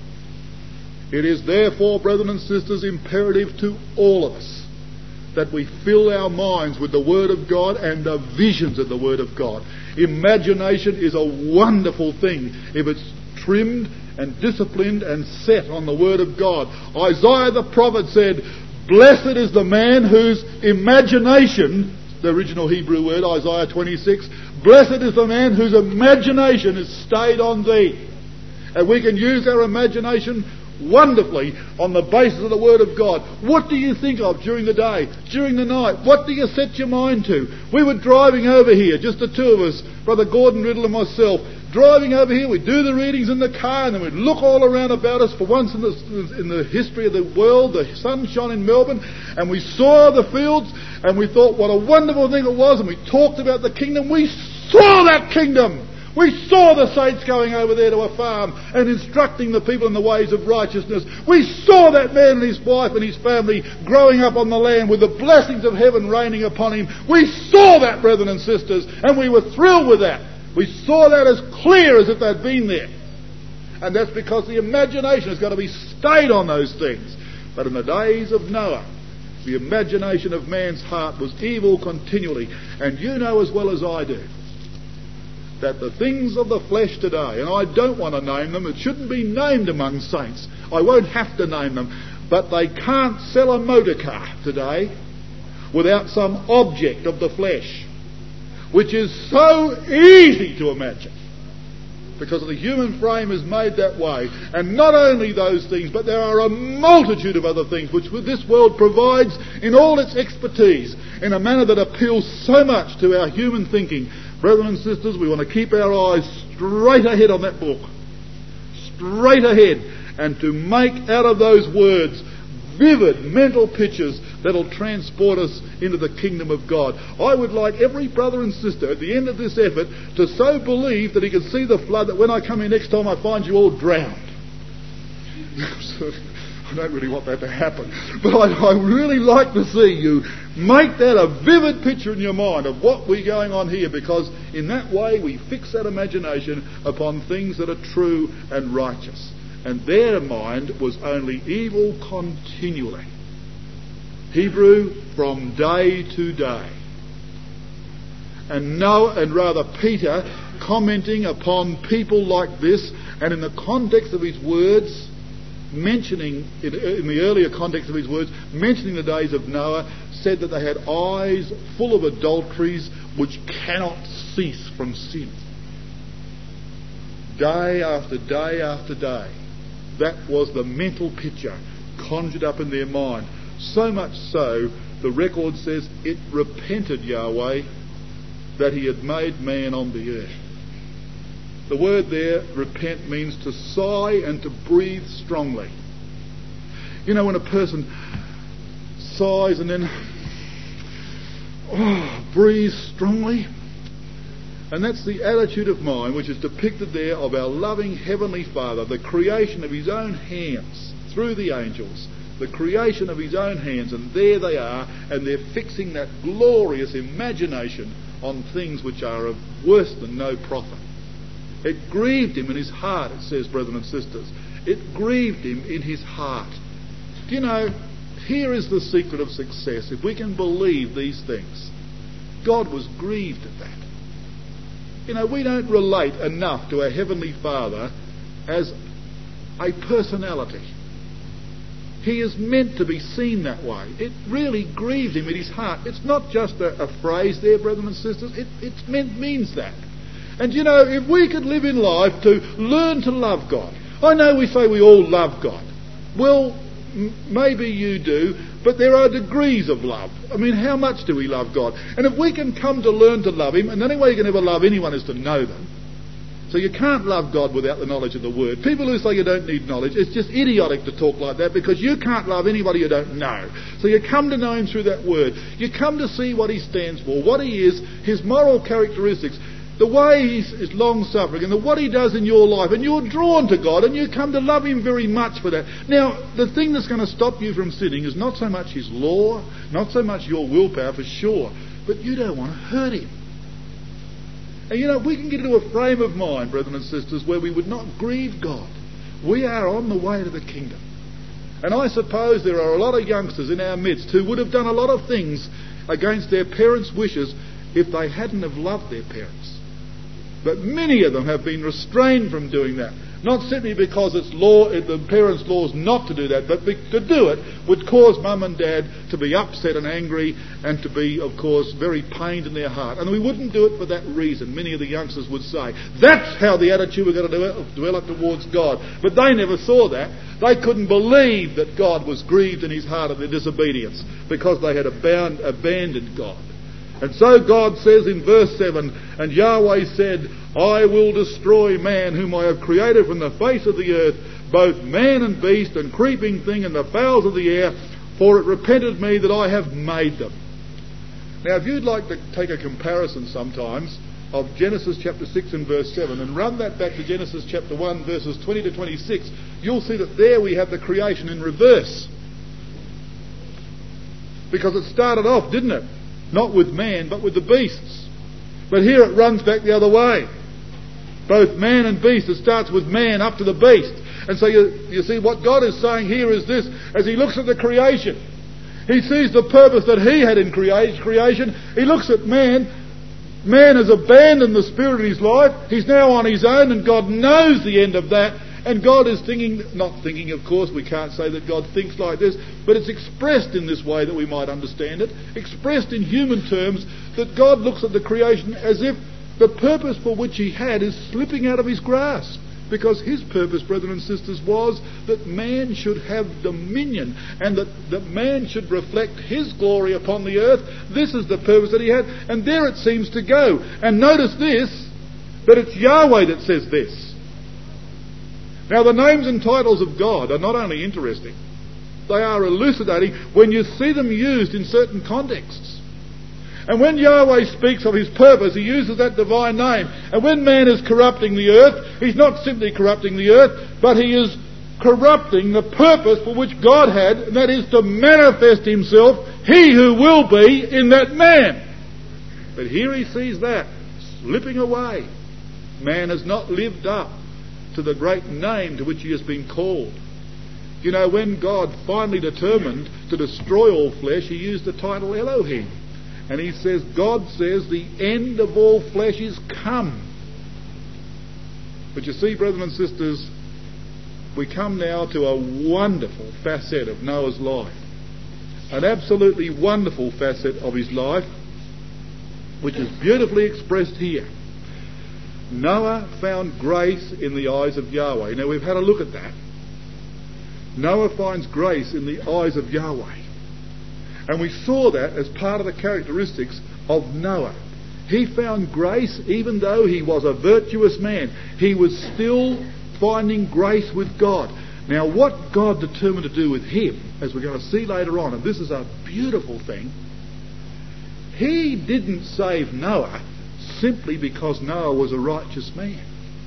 It is therefore, brethren and sisters, imperative to all of us that we fill our minds with the Word of God and the visions of the Word of God. Imagination is a wonderful thing if it's trimmed and disciplined and set on the Word of God. Isaiah the prophet said, blessed is the man whose imagination, the original Hebrew word, Isaiah 26, blessed is the man whose imagination is stayed on thee. And we can use our imagination wonderfully on the basis of the Word of God. What do you think of during the day, during the night? What do you set your mind to? We were driving over here, just the two of us, Brother Gordon Riddle and myself, driving over here. We'd do the readings in the car and then we'd look all around about us. For once in the history of the world, the sun shone in Melbourne and we saw the fields and we thought what a wonderful thing it was, and we talked about the kingdom. We saw that kingdom. We saw the saints going over there to a farm and instructing the people in the ways of righteousness. We saw that man and his wife and his family growing up on the land with the blessings of heaven raining upon him. We saw that, brethren and sisters, and we were thrilled with that. We saw that as clear as if they'd been there. And that's because the imagination has got to be stayed on those things. But in the days of Noah, the imagination of man's heart was evil continually. And you know as well as I do that the things of the flesh today, and I don't want to name them, it shouldn't be named among saints. I won't have to name them, but they can't sell a motor car today without some object of the flesh, which is so easy to imagine because the human frame is made that way. And not only those things, but there are a multitude of other things which this world provides in all its expertise in a manner that appeals so much to our human thinking. Brethren and sisters, we want to keep our eyes straight ahead on that book. Straight ahead. And to make out of those words vivid mental pictures that'll transport us into the kingdom of God. I would like every brother and sister at the end of this effort to so believe that he can see the flood that when I come here next time I find you all drowned. I don't really want that to happen. But I really like to see you make that a vivid picture in your mind of what we're going on here, because in that way we fix that imagination upon things that are true and righteous. And their mind was only evil continually. Hebrew, from day to day. And Noah, and rather Peter, commenting upon people like this, and in the context of his words, mentioning, in the earlier context of his words, mentioning the days of Noah, said that they had eyes full of adulteries which cannot cease from sin. Day after day after day, that was the mental picture conjured up in their mind. So much so, the record says, it repented Yahweh that he had made man on the earth. The word there, repent, means to sigh and to breathe strongly. You know, when a person sighs and then breathes strongly, and that's the attitude of mind which is depicted there of our loving Heavenly Father, the creation of his own hands through the angels, the creation of his own hands, and there they are, and they're fixing that glorious imagination on things which are of worse than no profit. It grieved him in his heart, it says, brethren and sisters. It grieved him in his heart. Do you know, here is the secret of success. If we can believe these things, God was grieved at that. You know, we don't relate enough to our Heavenly Father as a personality. He is meant to be seen that way. It really grieved him in his heart. It's not just a phrase there, brethren and sisters. It means that. And you know, if we could live in life to learn to love God. I know we say we all love God. Well, maybe you do, but there are degrees of love. I mean, how much do we love God? And if we can come to learn to love him, and the only way you can ever love anyone is to know them. So you can't love God without the knowledge of the Word. People who say you don't need knowledge, it's just idiotic to talk like that, because you can't love anybody you don't know. So you come to know him through that Word. You come to see what he stands for, what he is, his moral characteristics, the way he's long-suffering, and what he does in your life. And you're drawn to God, and you come to love him very much for that. Now, the thing that's going to stop you from sinning is not so much his law, not so much your willpower, for sure, but you don't want to hurt him. And you know, we can get into a frame of mind, brethren and sisters, where we would not grieve God. We are on the way to the kingdom. And I suppose there are a lot of youngsters in our midst who would have done a lot of things against their parents' wishes if they hadn't have loved their parents. But many of them have been restrained from doing that. Not simply because it's the parents' laws not to do that, but to do it would cause mum and dad to be upset and angry and to be, of course, very pained in their heart. And we wouldn't do it for that reason, many of the youngsters would say. That's how the attitude we're going to develop towards God. But they never saw that. They couldn't believe that God was grieved in his heart at their disobedience because they had abandoned God. And so God says in verse 7, and Yahweh said, I will destroy man whom I have created from the face of the earth, both man and beast and creeping thing and the fowls of the air, for it repented me that I have made them. Now if you'd like to take a comparison sometimes of Genesis chapter 6 and verse 7 and run that back to Genesis chapter 1 verses 20 to 26, you'll see that there we have the creation in reverse. Because it started off, didn't it? Not with man, but with the beasts. But here it runs back the other way. Both man and beast. It starts with man up to the beast. And so you see what God is saying here is this. As he looks at the creation, he sees the purpose that he had in creation. He looks at man. Man has abandoned the spirit in his life. He's now on his own, and God knows the end of that. And God is not thinking, of course, we can't say that God thinks like this, but it's expressed in this way that we might understand it, expressed in human terms, that God looks at the creation as if the purpose for which he had is slipping out of his grasp. Because his purpose, brethren and sisters, was that man should have dominion and that man should reflect his glory upon the earth. This is the purpose that he had, and there it seems to go. And notice this, that it's Yahweh that says this. Now the names and titles of God are not only interesting, they are elucidating when you see them used in certain contexts. And when Yahweh speaks of his purpose, he uses that divine name. And when man is corrupting the earth, he's not simply corrupting the earth, but he is corrupting the purpose for which God had, and that is to manifest himself, he who will be, in that man. But here he sees that slipping away. Man has not lived up to the great name to which he has been called. You know, when God finally determined to destroy all flesh, he used the title Elohim. And he says, God says, the end of all flesh is come. But you see, brethren and sisters, we come now to a wonderful facet of Noah's life. An absolutely wonderful facet of his life, which is beautifully expressed here. Noah found grace in the eyes of Yahweh. Now, we've had a look at that. Noah finds grace in the eyes of Yahweh. And we saw that as part of the characteristics of Noah. He found grace even though he was a virtuous man. He was still finding grace with God. Now, what God determined to do with him, as we're going to see later on, and this is a beautiful thing, he didn't save Noah simply because Noah was a righteous man.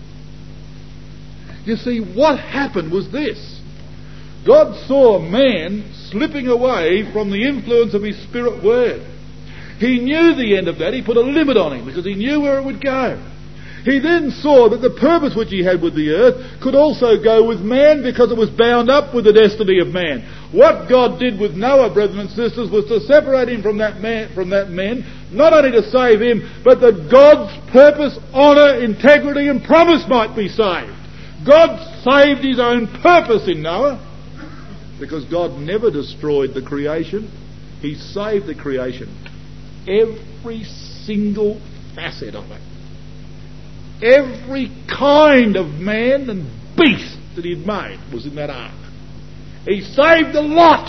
You see, what happened was this. God saw man slipping away from the influence of his spirit word. He knew the end of that. He put a limit on him because he knew where it would go. He then saw that the purpose which he had with the earth could also go with man because it was bound up with the destiny of man. What God did with Noah, brethren and sisters, was to separate him from that man, not only to save him, but that God's purpose, honour, integrity and promise might be saved. God saved his own purpose in Noah because God never destroyed the creation. He saved the creation. Every single facet of it. Every kind of man and beast that he'd made was in that ark. He saved the lot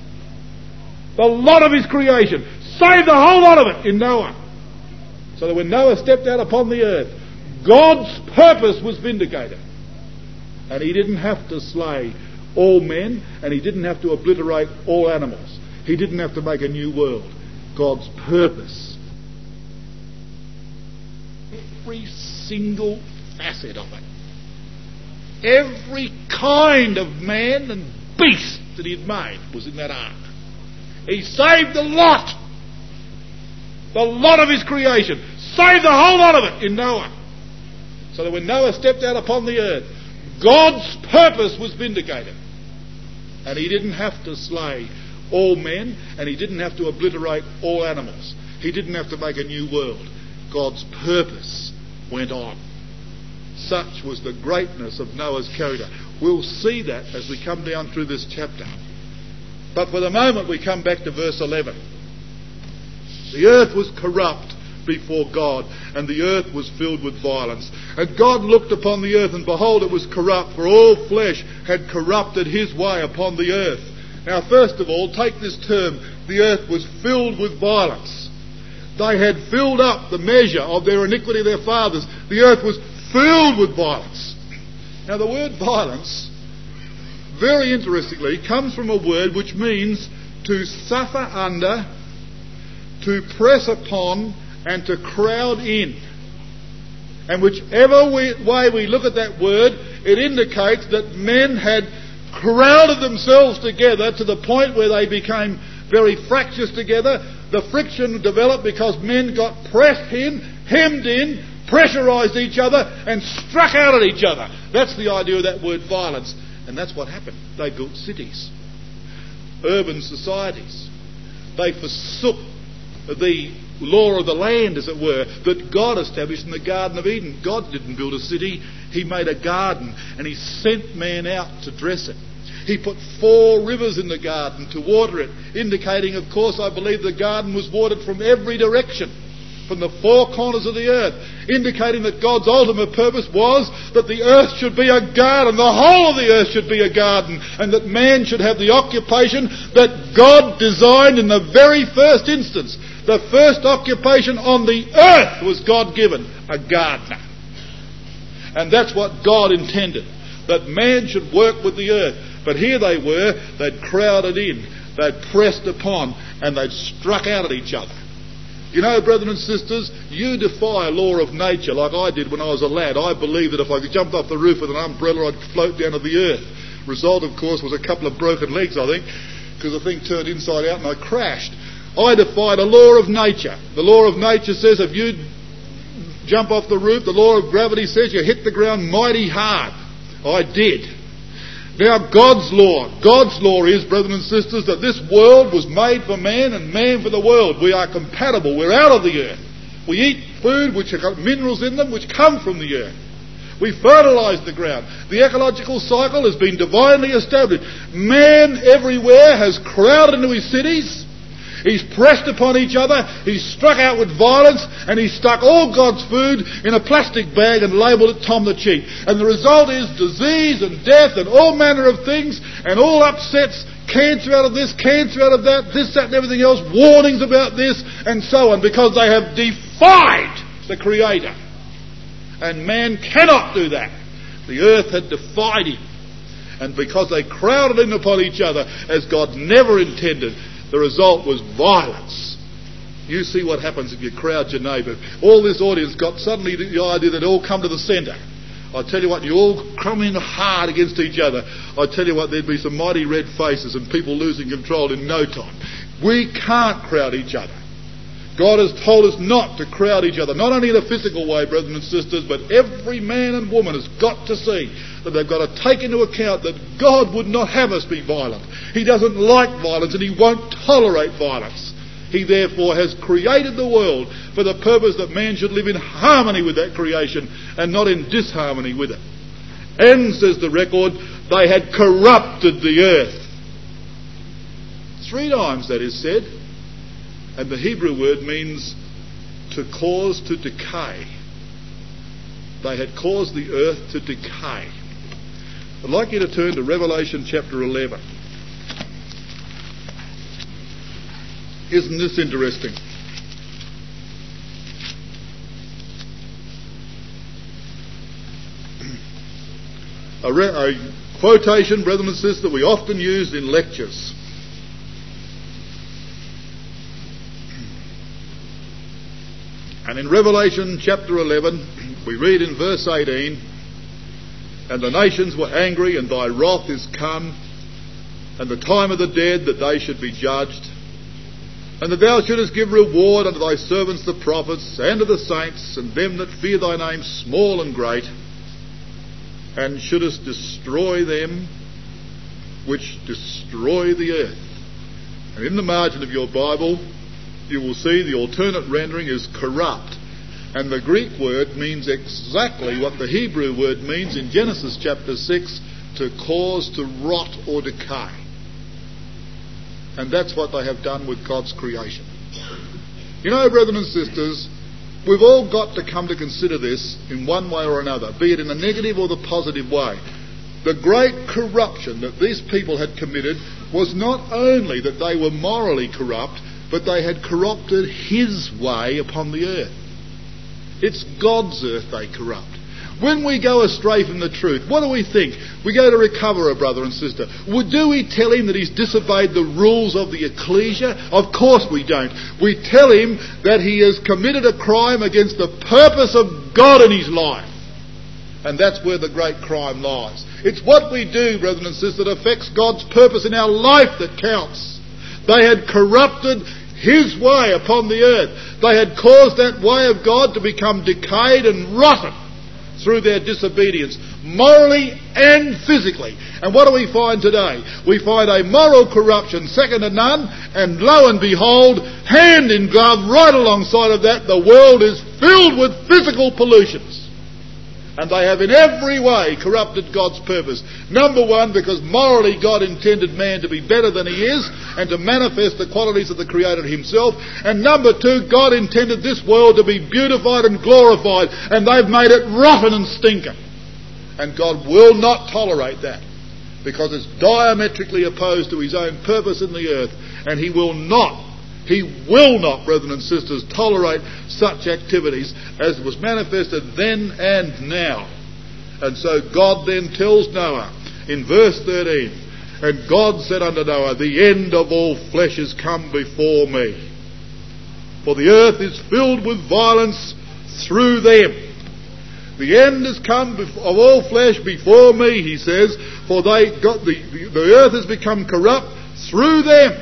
of his creation, saved the whole lot of it in Noah. So that when Noah stepped out upon the earth, God's purpose was vindicated. And he didn't have to slay all men, and he didn't have to obliterate all animals. He didn't have to make a new world. God's purpose. Every single facet of it. Every kind of man and beast that he'd made was in that ark. He saved the lot of his creation, saved the whole lot of it in Noah. So that when Noah stepped out upon the earth, God's purpose was vindicated. And he didn't have to slay all men, and he didn't have to obliterate all animals. He didn't have to make a new world. God's purpose went on. Such was the greatness of Noah's character. We'll see that as we come down through this chapter. But for the moment we come back to verse 11. The earth was corrupt before God, and the earth was filled with violence. And God looked upon the earth, and behold, it was corrupt, for all flesh had corrupted his way upon the earth. Now, first of all, take this term, the earth was filled with violence. They had filled up the measure of their iniquity of their fathers. The earth was filled with violence. Now, the word violence, very interestingly, comes from a word which means to suffer under, to press upon, and to crowd in. And whichever way we look at that word, it indicates that men had crowded themselves together to the point where they became very fractious together. The friction developed because men got pressed in, hemmed in, pressurised each other and struck out at each other. That's the idea of that word violence. And that's what happened. They built cities, urban societies. They forsook the law of the land, as it were, that God established in the Garden of Eden. God didn't build a city. He made a garden, and he sent man out to dress it. He put 4 rivers in the garden to water it, indicating, of course, I believe the garden was watered from every direction, from the 4 corners of the earth, indicating that God's ultimate purpose was that the earth should be a garden, the whole of the earth should be a garden, and that man should have the occupation that God designed in the very first instance. The first occupation on the earth was God-given, a gardener. And that's what God intended, that man should work with the earth. But here they were, they'd crowded in, they'd pressed upon, and they'd struck out at each other. You know, brethren and sisters, you defy a law of nature like I did when I was a lad. I believed that if I jumped off the roof with an umbrella, I'd float down to the earth. Result, of course, was a couple of broken legs, I think, because the thing turned inside out and I crashed. I defied a law of nature. The law of nature says if you jump off the roof, the law of gravity says you hit the ground mighty hard. I did. Now God's law is, brethren and sisters, that this world was made for man and man for the world. We are compatible. We're out of the earth. We eat food which have got minerals in them which come from the earth. We fertilise the ground. The ecological cycle has been divinely established. Man everywhere has crowded into his cities. He's pressed upon each other. He's struck out with violence, and he's stuck all God's food in a plastic bag and labelled it Tom the Cheat. And the result is disease and death and all manner of things, and all upsets, cancer out of this, cancer out of that, this, that and everything else, warnings about this and so on, because they have defied the Creator. And man cannot do that. The earth had defied him. And because they crowded in upon each other as God never intended, the result was violence. You see what happens if you crowd your neighbour. All this audience got suddenly the idea that they all come to the centre. I tell you what, you all come in hard against each other. I tell you what, there'd be some mighty red faces and people losing control in no time. We can't crowd each other. God has told us not to crowd each other, not only in a physical way, brothers and sisters, but every man and woman has got to see that they've got to take into account that God would not have us be violent. He doesn't like violence, and he won't tolerate violence. He therefore has created the world for the purpose that man should live in harmony with that creation and not in disharmony with it. And, says the record, they had corrupted the earth. 3 times that is said. And the Hebrew word means to cause to decay. They had caused the earth to decay. I'd like you to turn to Revelation chapter 11. Isn't this interesting? A quotation, brethren and sisters, that we often use in lectures. And in Revelation chapter 11, we read in verse 18, "And the nations were angry, and thy wrath is come, and the time of the dead that they should be judged, and that thou shouldest give reward unto thy servants the prophets, and to the saints, and them that fear thy name, small and great, and shouldest destroy them which destroy the earth." And in the margin of your Bible, you will see the alternate rendering is corrupt. And the Greek word means exactly what the Hebrew word means in Genesis chapter 6, to cause to rot or decay. And that's what they have done with God's creation. You know, brethren and sisters, we've all got to come to consider this in one way or another, be it in a negative or the positive way. The great corruption that these people had committed was not only that they were morally corrupt, but they had corrupted his way upon the earth. It's God's earth they corrupt. When we go astray from the truth, what do we think? We go to recover a brother and sister. Do we tell him that he's disobeyed the rules of the ecclesia? Of course we don't. We tell him that he has committed a crime against the purpose of God in his life. And that's where the great crime lies. It's what we do, brethren and sisters, that affects God's purpose in our life that counts. They had corrupted his way upon the earth. They had caused that way of God to become decayed and rotten through their disobedience, morally and physically. And what do we find today? We find a moral corruption second to none, and lo and behold, hand in glove, right alongside of that, the world is filled with physical pollutions. And they have in every way corrupted God's purpose. Number one, because morally God intended man to be better than he is and to manifest the qualities of the Creator himself. And number two, God intended this world to be beautified and glorified, and they've made it rotten and stinking. And God will not tolerate that, because it's diametrically opposed to his own purpose in the earth, and he will not, brethren and sisters, tolerate such activities as was manifested then and now. And so God then tells Noah in verse 13, "And God said unto Noah, the end of all flesh is come before me, for the earth is filled with violence through them." The end has come of all flesh before me, he says, for the earth has become corrupt through them.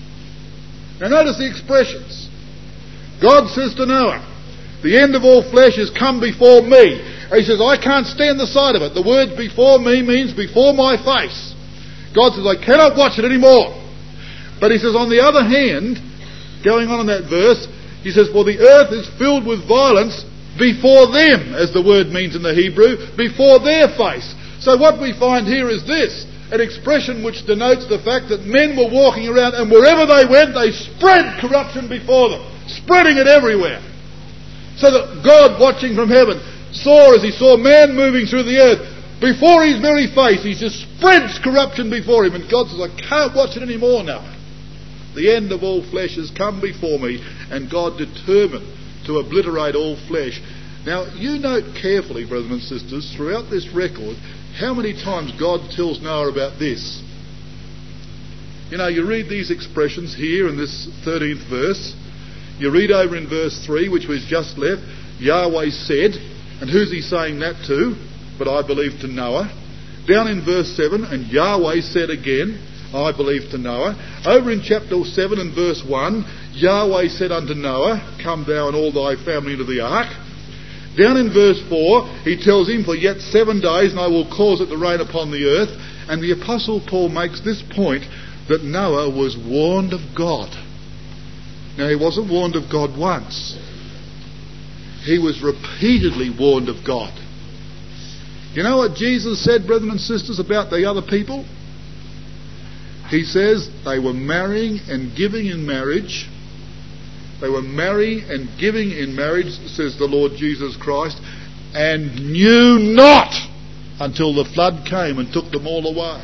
Now notice the expressions. God says to Noah, the end of all flesh has come before me. And he says, I can't stand the sight of it. The word before me means before my face. God says, I cannot watch it anymore. But he says, on the other hand, going on in that verse, he says, for the earth is filled with violence before them, as the word means in the Hebrew, before their face. So what we find here is this, an expression which denotes the fact that men were walking around, and wherever they went, they spread corruption before them, spreading it everywhere. So that God, watching from heaven, saw, as he saw man moving through the earth, before his very face, he just spreads corruption before him. And God says, I can't watch it anymore now. The end of all flesh has come before me, and God determined to obliterate all flesh. Now, you note carefully, brothers and sisters, throughout this record, how many times God tells Noah about this. You know, you read these expressions here in this 13th verse. You read over in verse 3, which was just left, Yahweh said, and who's he saying that to? But I believe to Noah. Down in verse 7, and Yahweh said again, I believe to Noah. Over in chapter 7 and verse 1, Yahweh said unto Noah, come thou and all thy family into the ark. Down in verse 4, he tells him, for yet 7 days, and I will cause it to rain upon the earth. And the Apostle Paul makes this point, that Noah was warned of God. Now, he wasn't warned of God once. He was repeatedly warned of God. You know what Jesus said, brethren and sisters, about the other people? He says they were marrying and giving in marriage. They were marrying and giving in marriage, says the Lord Jesus Christ, and knew not until the flood came and took them all away.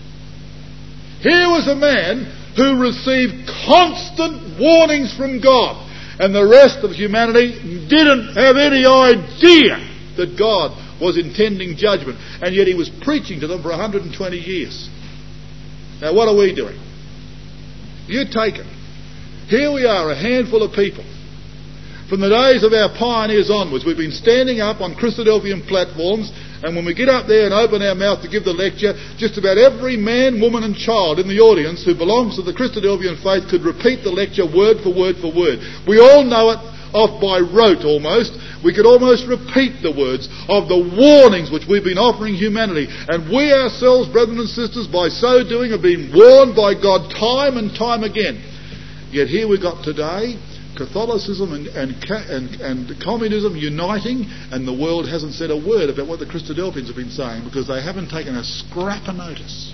Here was a man who received constant warnings from God, and the rest of humanity didn't have any idea that God was intending judgment, and yet he was preaching to them for 120 years. Now what are we doing? You take it. Here we are, a handful of people. From the days of our pioneers onwards, we've been standing up on Christadelphian platforms, and when we get up there and open our mouth to give the lecture, just about every man, woman and child in the audience who belongs to the Christadelphian faith could repeat the lecture word for word for word. We all know it off by rote almost. We could almost repeat the words of the warnings which we've been offering humanity. And we ourselves, brethren and sisters, by so doing have been warned by God time and time again. Yet here we got today, Catholicism and communism uniting, and the world hasn't said a word about what the Christadelphians have been saying, because they haven't taken a scrap of notice.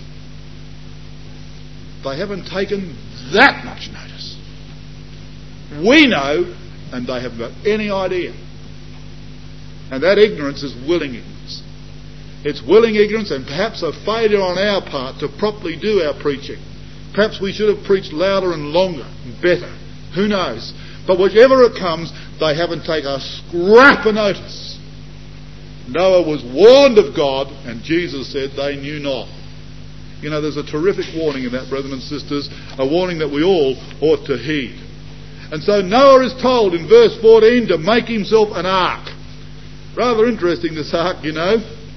They haven't taken that much notice. We know, and they haven't got any idea. And that ignorance is willing ignorance. It's willing ignorance, and perhaps a failure on our part to properly do our preaching. Perhaps we should have preached louder and longer and better. Who knows? But whichever it comes, they haven't taken a scrap of notice. Noah was warned of God, and Jesus said they knew not. You know, there's a terrific warning in that, brethren and sisters, a warning that we all ought to heed. And so Noah is told in verse 14 to make himself an ark. Rather interesting, this ark, you know.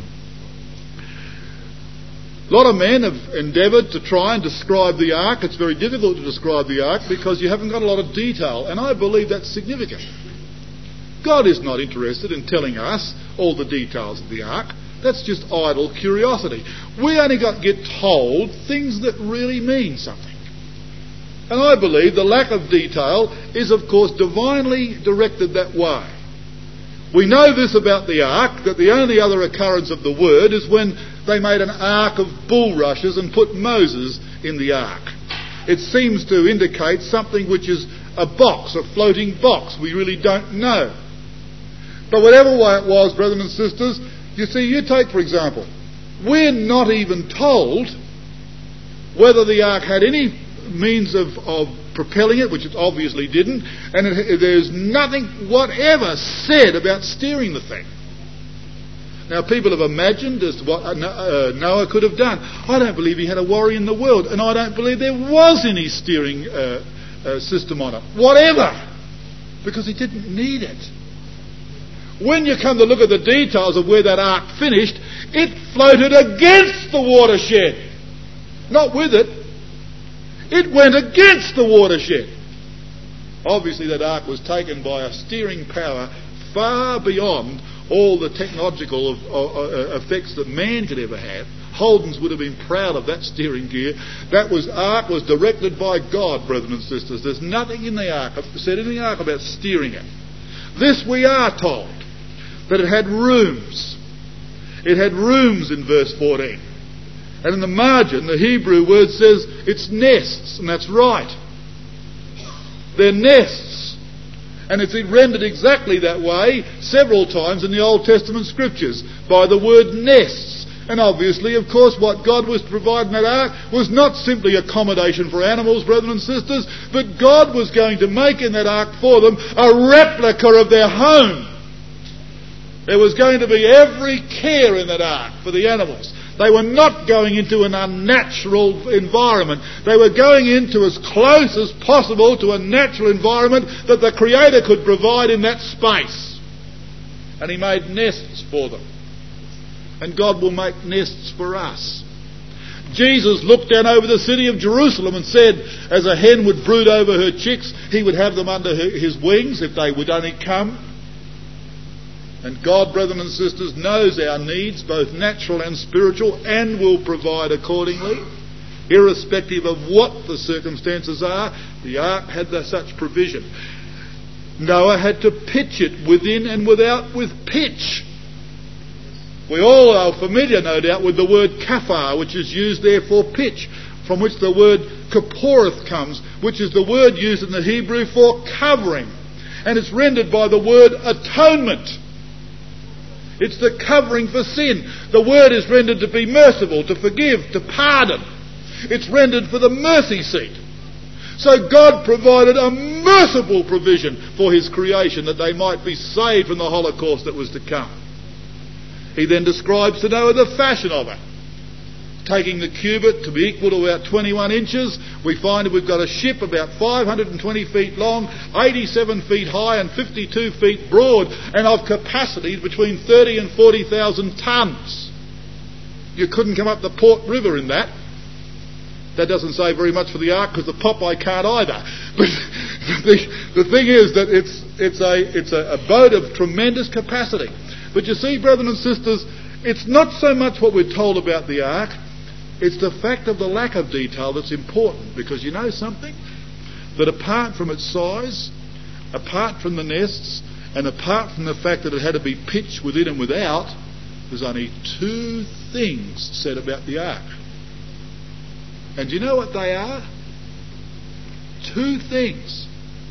A lot of men have endeavoured to try and describe the ark. It's very difficult to describe the ark because you haven't got a lot of detail, and I believe that's significant. God is not interested in telling us all the details of the ark. That's just idle curiosity. We only get told things that really mean something. And I believe the lack of detail is, of course, divinely directed that way. We know this about the ark, that the only other occurrence of the word is when they made an ark of bulrushes and put Moses in the ark. It seems to indicate something which is a box, a floating box. We really don't know. But whatever way it was, brethren and sisters, you see, you take, for example, we're not even told whether the ark had any means of propelling it, which it obviously didn't, and there's nothing whatever said about steering the thing. Now, people have imagined as to what Noah could have done. I don't believe he had a worry in the world, and I don't believe there was any steering system on it, whatever, because he didn't need it. When you come to look at the details of where that ark finished, it floated against the watershed, not with it. It went against the watershed. Obviously that ark was taken by a steering power far beyond all the technological effects that man could ever have. Holden's would have been proud of that steering gear. That ark was directed by God, brethren and sisters. There's nothing in the ark said in the ark about steering it. This we are told. that it had rooms. It had rooms in verse 14. And in the margin, the Hebrew word says it's nests, and that's right. They're nests. And it's rendered exactly that way several times in the Old Testament scriptures, by the word nests. And obviously, of course, what God was providing that ark was not simply accommodation for animals, brethren and sisters, but God was going to make in that ark for them a replica of their home. There was going to be every care in that ark for the animals. They were not going into an unnatural environment. They were going into as close as possible to a natural environment that the Creator could provide in that space. And He made nests for them. And God will make nests for us. Jesus looked down over the city of Jerusalem and said, as a hen would brood over her chicks, He would have them under His wings if they would only come. And God, brethren and sisters, knows our needs, both natural and spiritual, and will provide accordingly. Irrespective of what the circumstances are, the ark had such provision. Noah had to pitch it within and without with pitch. We all are familiar, no doubt, with the word kafar, which is used there for pitch, from which the word kaporeth comes, which is the word used in the Hebrew for covering. And it's rendered by the word atonement. It's the covering for sin. The word is rendered to be merciful, to forgive, to pardon. It's rendered for the mercy seat. So God provided a merciful provision for His creation that they might be saved from the Holocaust that was to come. He then describes to Noah the fashion of it. Taking the cubit to be equal to about 21 inches, we find that we've got a ship about 520 feet long, 87 feet high and 52 feet broad, and of capacity between 30 and 40,000 tonnes. You couldn't come up the Port River in that. That doesn't say very much for the ark, because the Popeye can't either. But the thing is that it's a boat of tremendous capacity. But you see, brethren and sisters, it's not so much what we're told about the ark, it's the fact of the lack of detail that's important. Because you know something? That apart from its size, apart from the nests, and apart from the fact that it had to be pitched within and without, there's only two things said about the ark. And do you know what they are? Two things.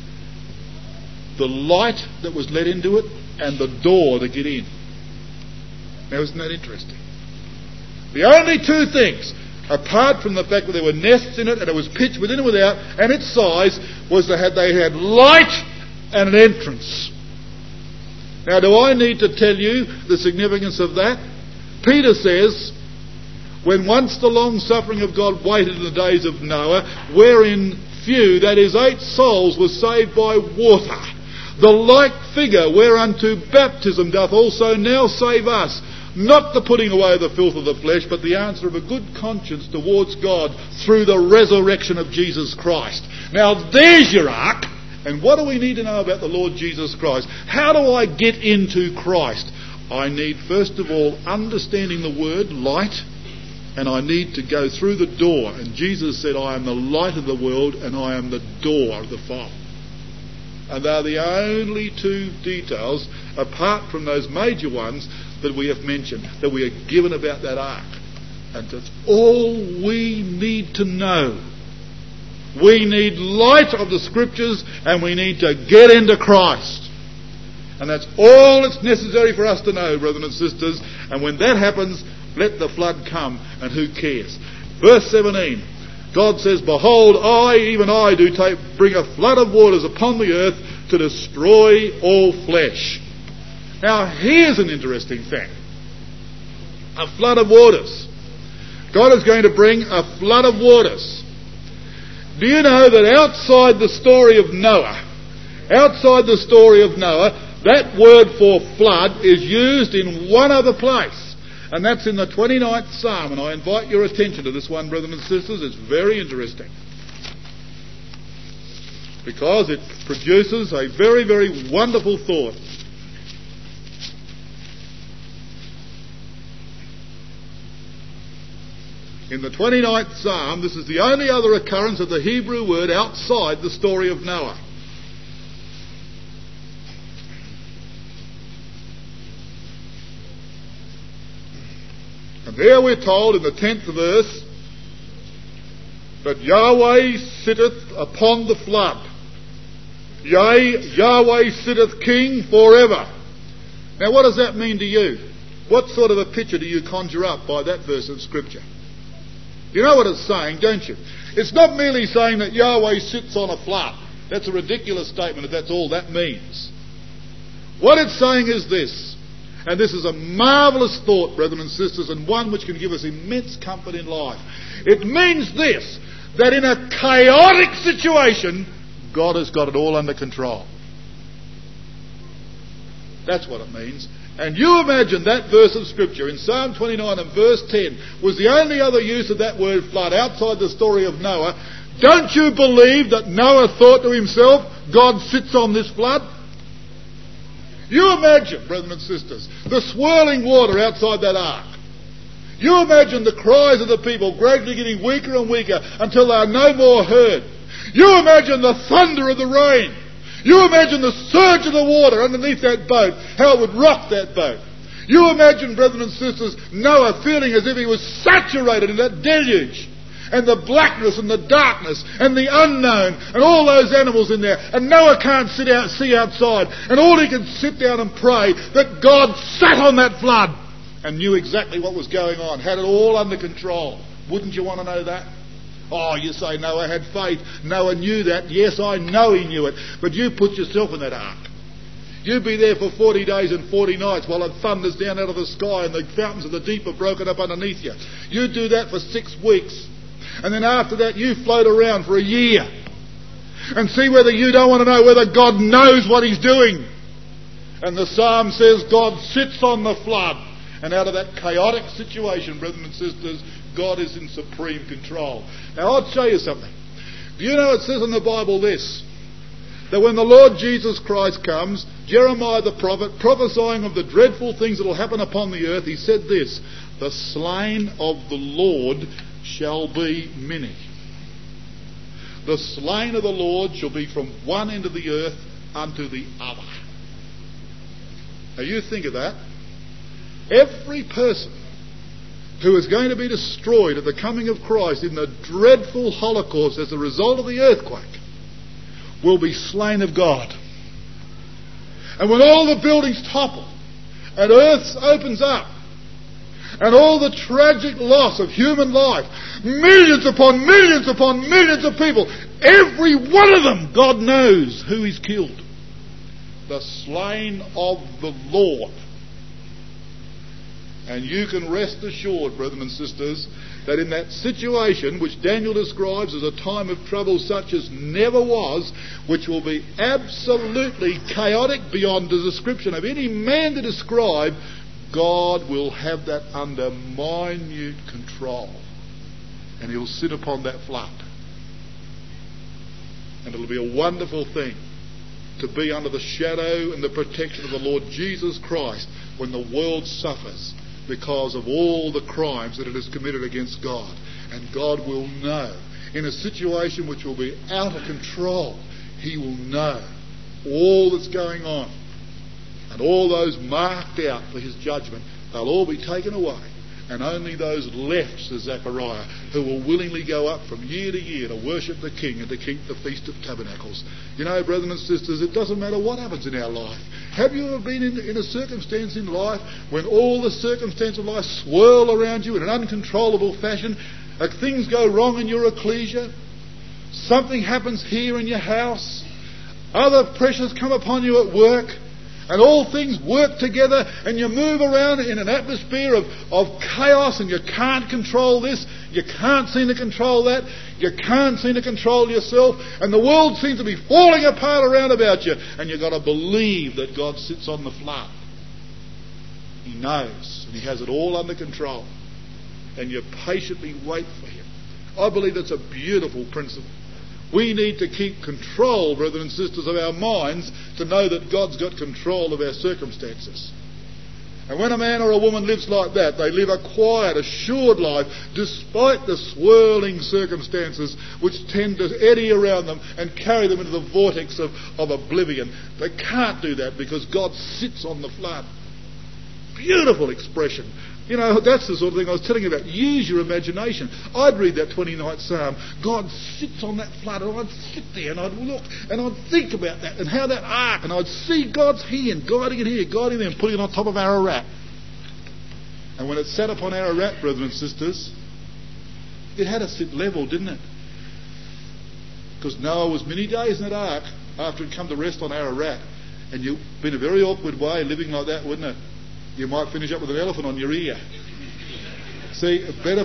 The light that was let into it and the door to get in. Now, isn't that interesting? The only two things, apart from the fact that there were nests in it and it was pitched within and without, and its size, was that they had light and an entrance. Now, do I need to tell you the significance of that? Peter says, when once the long suffering of God waited in the days of Noah, wherein few, that is 8 souls, were saved by water, the like figure whereunto baptism doth also now save us, not the putting away of the filth of the flesh, but the answer of a good conscience towards God through the resurrection of Jesus Christ. Now there's your ark. And what do we need to know about the Lord Jesus Christ? How do I get into Christ? I need, first of all, understanding the word light, and I need to go through the door. And Jesus said, I am the light of the world, and I am the door of the fold. And they are the only two details, apart from those major ones, that we have mentioned, that we are given about that ark. And that's all we need to know. We need light of the Scriptures, and we need to get into Christ. And that's all that's necessary for us to know, brethren and sisters. And when that happens, let the flood come, and who cares? Verse 17, God says, Behold, even I do bring a flood of waters upon the earth to destroy all flesh. Now, here's an interesting thing. A flood of waters. God is going to bring a flood of waters. Do you know that outside the story of Noah, that word for flood is used in one other place, and that's in the 29th Psalm. And I invite your attention to this one, brethren and sisters. It's very interesting, because it produces a very, very wonderful thought. In the 29th Psalm, this is the only other occurrence of the Hebrew word outside the story of Noah. And there we're told in the 10th verse that Yahweh sitteth upon the flood. Yea, Yahweh sitteth king forever. Now what does that mean to you? What sort of a picture do you conjure up by that verse of Scripture? You know what it's saying, don't you? It's not merely saying that Yahweh sits on a flood. That's a ridiculous statement if that's all that means. What it's saying is this, and this is a marvellous thought, brethren and sisters, and one which can give us immense comfort in life. It means this, that in a chaotic situation, God has got it all under control. That's what it means. And you imagine that verse of Scripture in Psalm 29 and verse 10 was the only other use of that word flood outside the story of Noah. Don't you believe that Noah thought to himself, God sits on this flood? You imagine, brethren and sisters, the swirling water outside that ark. You imagine the cries of the people gradually getting weaker and weaker until they are no more heard. You imagine the thunder of the rain. You imagine the surge of the water underneath that boat, how it would rock that boat. You imagine, brethren and sisters, Noah feeling as if he was saturated in that deluge. And the blackness and the darkness and the unknown and all those animals in there. And Noah can't see outside. And all he can sit down and pray that God sat on that flood and knew exactly what was going on, had it all under control. Wouldn't you want to know that? Oh, you say Noah had faith. Noah knew that. Yes, I know he knew it. But you put yourself in that ark. You be there for 40 days and 40 nights while it thunders down out of the sky and the fountains of the deep are broken up underneath you. You do that for 6 weeks. And then after that you float around for a year. And see whether you don't want to know whether God knows what he's doing. And the psalm says God sits on the flood. And out of that chaotic situation, brethren and sisters, God is in supreme control. Now I'll show you something. Do you know it says in the Bible this, that when the Lord Jesus Christ comes, Jeremiah the prophet, prophesying of the dreadful things that will happen upon the earth, he said this, the slain of the Lord shall be many. The slain of the Lord shall be from one end of the earth unto the other. Now you think of that. Every person who is going to be destroyed at the coming of Christ in the dreadful Holocaust as a result of the earthquake will be slain of God. And when all the buildings topple and earth opens up and all the tragic loss of human life, millions upon millions upon millions of people, every one of them, God knows who he's killed. The slain of the Lord. And you can rest assured, brethren and sisters, that in that situation which Daniel describes as a time of trouble such as never was, which will be absolutely chaotic beyond the description of any man to describe, God will have that under minute control. And he'll sit upon that flood. And it'll be a wonderful thing to be under the shadow and the protection of the Lord Jesus Christ when the world suffers because of all the crimes that it has committed against God. And God will know, in a situation which will be out of control, he will know all that's going on. And all those marked out for his judgment, they'll all be taken away. And only those left, says Zechariah, who will willingly go up from year to year to worship the King and to keep the Feast of Tabernacles. You know, brethren and sisters, it doesn't matter what happens in our life. Have you ever been in a circumstance in life when all the circumstances of life swirl around you in an uncontrollable fashion? Things go wrong in your ecclesia. Something happens here in your house. Other pressures come upon you at work. And all things work together and you move around in an atmosphere of chaos and you can't control this, you can't seem to control that, you can't seem to control yourself, and the world seems to be falling apart around about you, and you've got to believe that God sits on the flood. He knows, and he has it all under control, and you patiently wait for him. I believe that's a beautiful principle. We need to keep control, brothers and sisters, of our minds to know that God's got control of our circumstances. And when a man or a woman lives like that, they live a quiet, assured life despite the swirling circumstances which tend to eddy around them and carry them into the vortex of oblivion. They can't do that because God sits on the flood. Beautiful expression. You know, that's the sort of thing I was telling you about. Use your imagination. I'd read that 29th Psalm. God sits on that flood, and I'd sit there and I'd look and I'd think about that and how that ark, and I'd see God's hand guiding it here, guiding there, and putting it on top of Ararat. And when it sat upon Ararat, brethren and sisters, it had to sit level, didn't it? Because Noah was many days in that ark after he'd come to rest on Ararat. And you've been a very awkward way living like that, wouldn't it? You might finish up with an elephant on your ear. See, better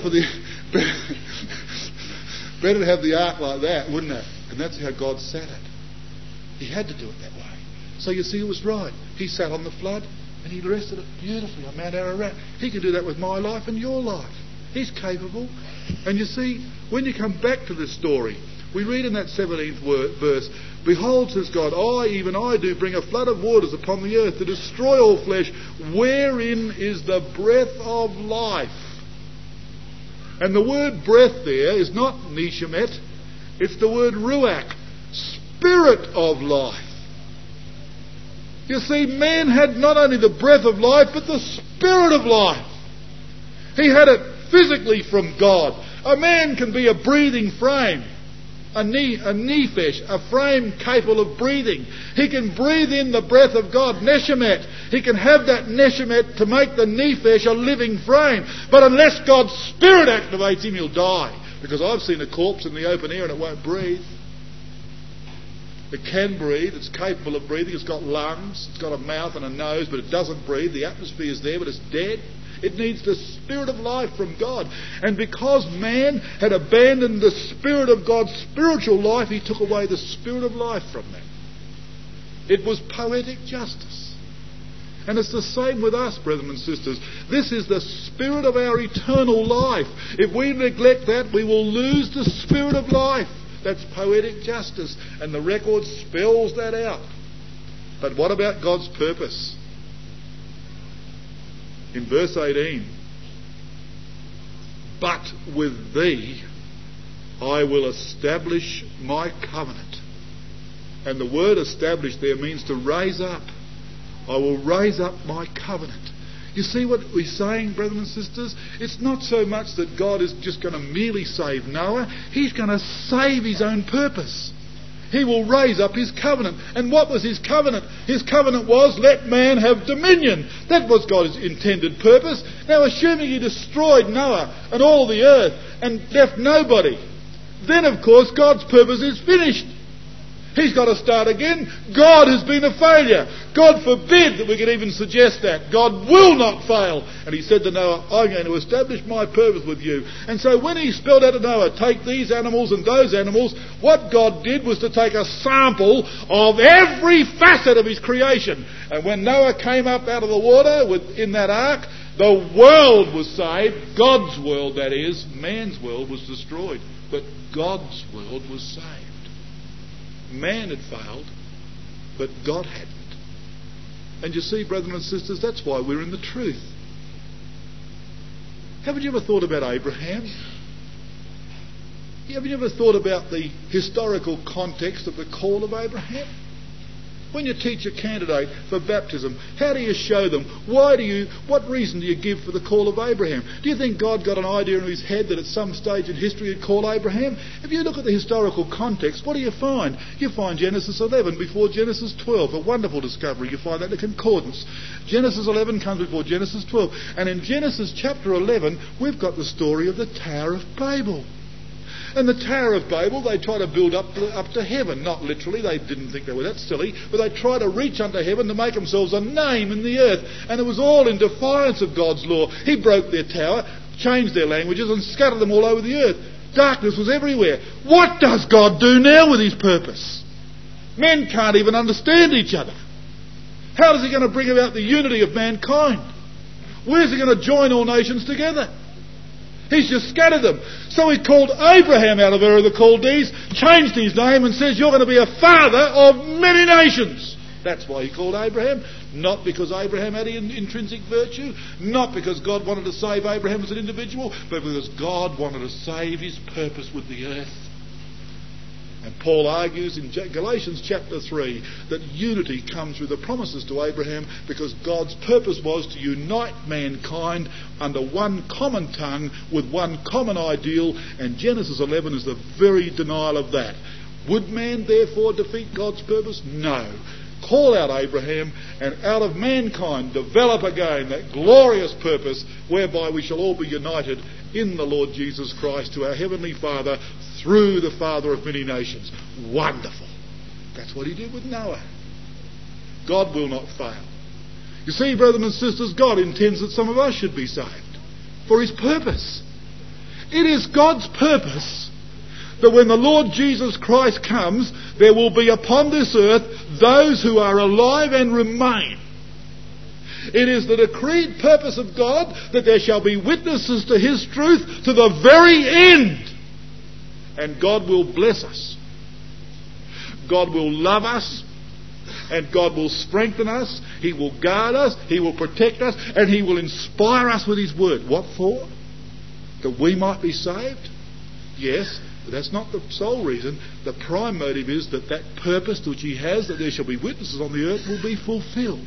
to have the ark like that, wouldn't it? And that's how God sat it. He had to do it that way. So you see, it was right. He sat on the flood and he rested it beautifully on Mount Ararat. He can do that with my life and your life. He's capable. And you see, when you come back to this story, we read in that 17th verse, "Behold, says God, even I do bring a flood of waters upon the earth to destroy all flesh, wherein is the breath of life." And the word breath there is not neshemet, it's the word ruach, spirit of life. You see, man had not only the breath of life, but the spirit of life. He had it physically from God. A man can be a breathing frame. A nephesh, a frame capable of breathing. He can breathe in the breath of God, neshemet. He can have that neshemet to make the nephesh a living frame. But unless God's Spirit activates him, he'll die. Because I've seen a corpse in the open air and it won't breathe. It can breathe, it's capable of breathing, it's got lungs, it's got a mouth and a nose, but it doesn't breathe. The atmosphere is there, but it's dead. It needs the Spirit of life from God. And because man had abandoned the Spirit of God's spiritual life, he took away the Spirit of life from them. It was poetic justice. And it's the same with us, brethren and sisters. This is the Spirit of our eternal life. If we neglect that, we will lose the Spirit of life. That's poetic justice. And the record spells that out. But what about God's purpose? In verse 18, "But with thee I will establish my covenant." And the word establish there means to raise up. I will raise up my covenant. You see what we're saying, brethren and sisters? It's not so much that God is just going to merely save Noah. He's going to save his own purpose. He will raise up his covenant. And what was his covenant? His covenant was, let man have dominion. That was God's intended purpose. Now, assuming he destroyed Noah and all the earth and left nobody, then of course God's purpose is finished. He's got to start again. God has been a failure. God forbid that we could even suggest that. God will not fail. And he said to Noah, I'm going to establish my purpose with you. And so when he spelled out to Noah, take these animals and those animals, what God did was to take a sample of every facet of his creation. And when Noah came up out of the water in that ark, the world was saved. God's world, that is. Man's world was destroyed. But God's world was saved. Man had failed, but God hadn't. And you see, brethren and sisters, that's why we're in the truth. Haven't you ever thought about Abraham? Have you ever thought about the historical context of the call of Abraham? When you teach a candidate for baptism, how do you show them? What reason do you give for the call of Abraham? Do you think God got an idea in his head that at some stage in history he'd call Abraham? If you look at the historical context, what do you find? You find Genesis 11 before Genesis 12. A wonderful discovery. You find that in the concordance. Genesis 11 comes before Genesis 12. And in Genesis chapter 11, we've got the story of the Tower of Babel. And the Tower of Babel, they try to build up to heaven. Not literally, they didn't think they were that silly, but they try to reach unto heaven to make themselves a name in the earth. And it was all in defiance of God's law. He broke their tower, changed their languages, and scattered them all over the earth. Darkness was everywhere. What does God do now with his purpose? Men can't even understand each other. How is he going to bring about the unity of mankind? Where's he going to join all nations together? He's just scattered them. So he called Abraham out of Ur of the Chaldees, changed his name and says, you're going to be a father of many nations. That's why he called Abraham. Not because Abraham had intrinsic virtue. Not because God wanted to save Abraham as an individual. But because God wanted to save his purpose with the earth. And Paul argues in Galatians chapter 3 that unity comes through the promises to Abraham, because God's purpose was to unite mankind under one common tongue with one common ideal, and Genesis 11 is the very denial of that. Would man therefore defeat God's purpose? No. Call out Abraham, and out of mankind develop again that glorious purpose whereby we shall all be united in the Lord Jesus Christ to our Heavenly Father through the Father of many nations. Wonderful. That's what he did with Noah. God will not fail. You see, brothers and sisters, God intends that some of us should be saved for his purpose. It is God's purpose that when the Lord Jesus Christ comes, there will be upon this earth those who are alive and remain. It is the decreed purpose of God that there shall be witnesses to his truth to the very end. And God will bless us. God will love us. And God will strengthen us. He will guard us. He will protect us. And he will inspire us with his word. What for? That we might be saved? Yes. But that's not the sole reason. The prime motive is that that purpose which he has, that there shall be witnesses on the earth, will be fulfilled.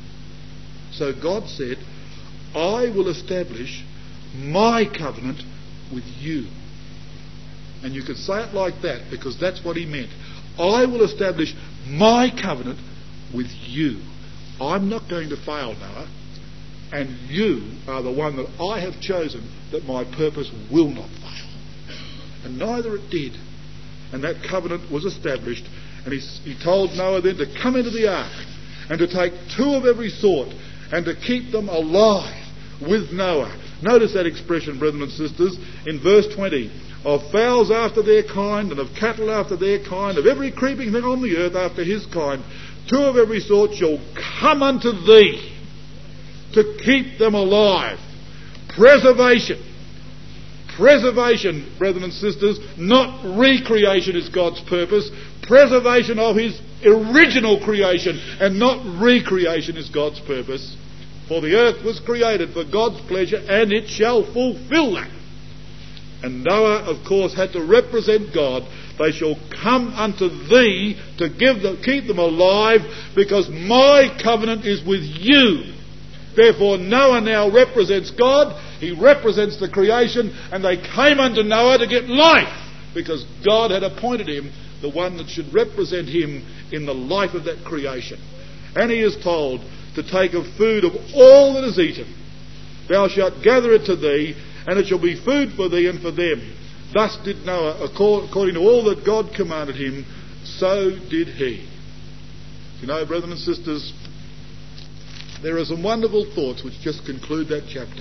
So God said, I will establish my covenant with you. And you can say it like that because that's what he meant. I will establish my covenant with you. I'm not going to fail, Noah. And you are the one that I have chosen that my purpose will not fail. And neither it did. And that covenant was established. And he told Noah then to come into the ark and to take 2 of every sort and to keep them alive with Noah. Notice that expression, brethren and sisters, in verse 20. Of fowls after their kind, and of cattle after their kind, of every creeping thing on the earth after his kind, 2 of every sort shall come unto thee to keep them alive. Preservation. Preservation, brethren and sisters, not recreation is God's purpose. Preservation of his original creation and not recreation is God's purpose. For the earth was created for God's pleasure, and it shall fulfill that. And Noah, of course, had to represent God. They shall come unto thee to keep them alive, because my covenant is with you. Therefore Noah now represents God. He represents the creation, and they came unto Noah to get life, because God had appointed him the one that should represent him in the life of that creation. And he is told to take of food of all that is eaten. Thou shalt gather it to thee, and it shall be food for thee and for them. Thus did Noah, according to all that God commanded him, so did he. You know, brethren and sisters, there are some wonderful thoughts which just conclude that chapter.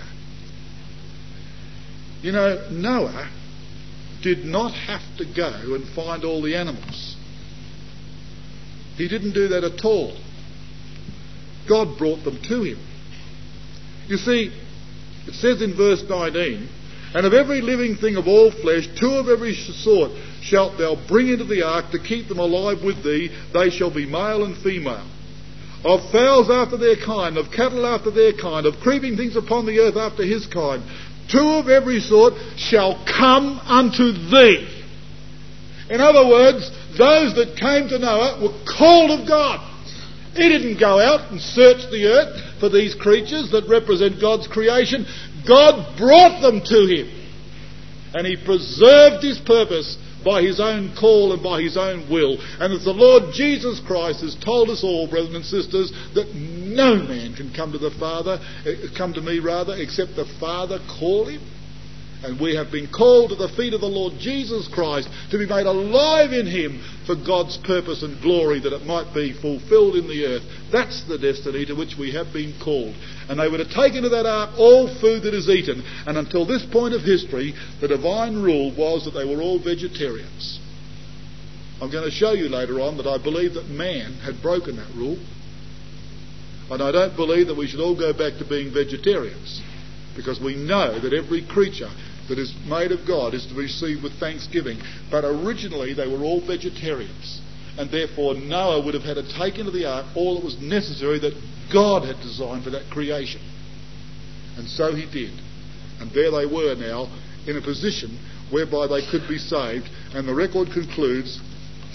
You know, Noah did not have to go and find all the animals. He didn't do that at all. God brought them to him. You see, it says in verse 19, and of every living thing of all flesh, 2 of every sort shalt thou bring into the ark to keep them alive with thee. They shall be male and female. Of fowls after their kind, of cattle after their kind, of creeping things upon the earth after his kind, 2 of every sort shall come unto thee. In other words, those that came to Noah were called of God. He didn't go out and search the earth for these creatures that represent God's creation. God brought them to him. And he preserved his purpose by his own call and by his own will. And as the Lord Jesus Christ has told us all, brothers and sisters, that no man can come to me except the Father call him. And we have been called to the feet of the Lord Jesus Christ to be made alive in him for God's purpose and glory, that it might be fulfilled in the earth. That's the destiny to which we have been called. And they were to take into that ark all food that is eaten. And until this point of history, the divine rule was that they were all vegetarians. I'm going to show you later on that I believe that man had broken that rule. And I don't believe that we should all go back to being vegetarians, because we know that every creature that is made of God is to be received with thanksgiving. But originally they were all vegetarians, and therefore Noah would have had to take into the ark all that was necessary that God had designed for that creation. And so he did. And there they were now in a position whereby they could be saved. And the record concludes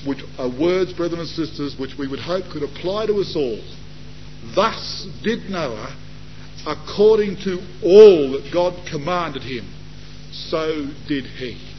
which are words, brethren and sisters, which we would hope could apply to us all. Thus did Noah, according to all that God commanded him, so did he.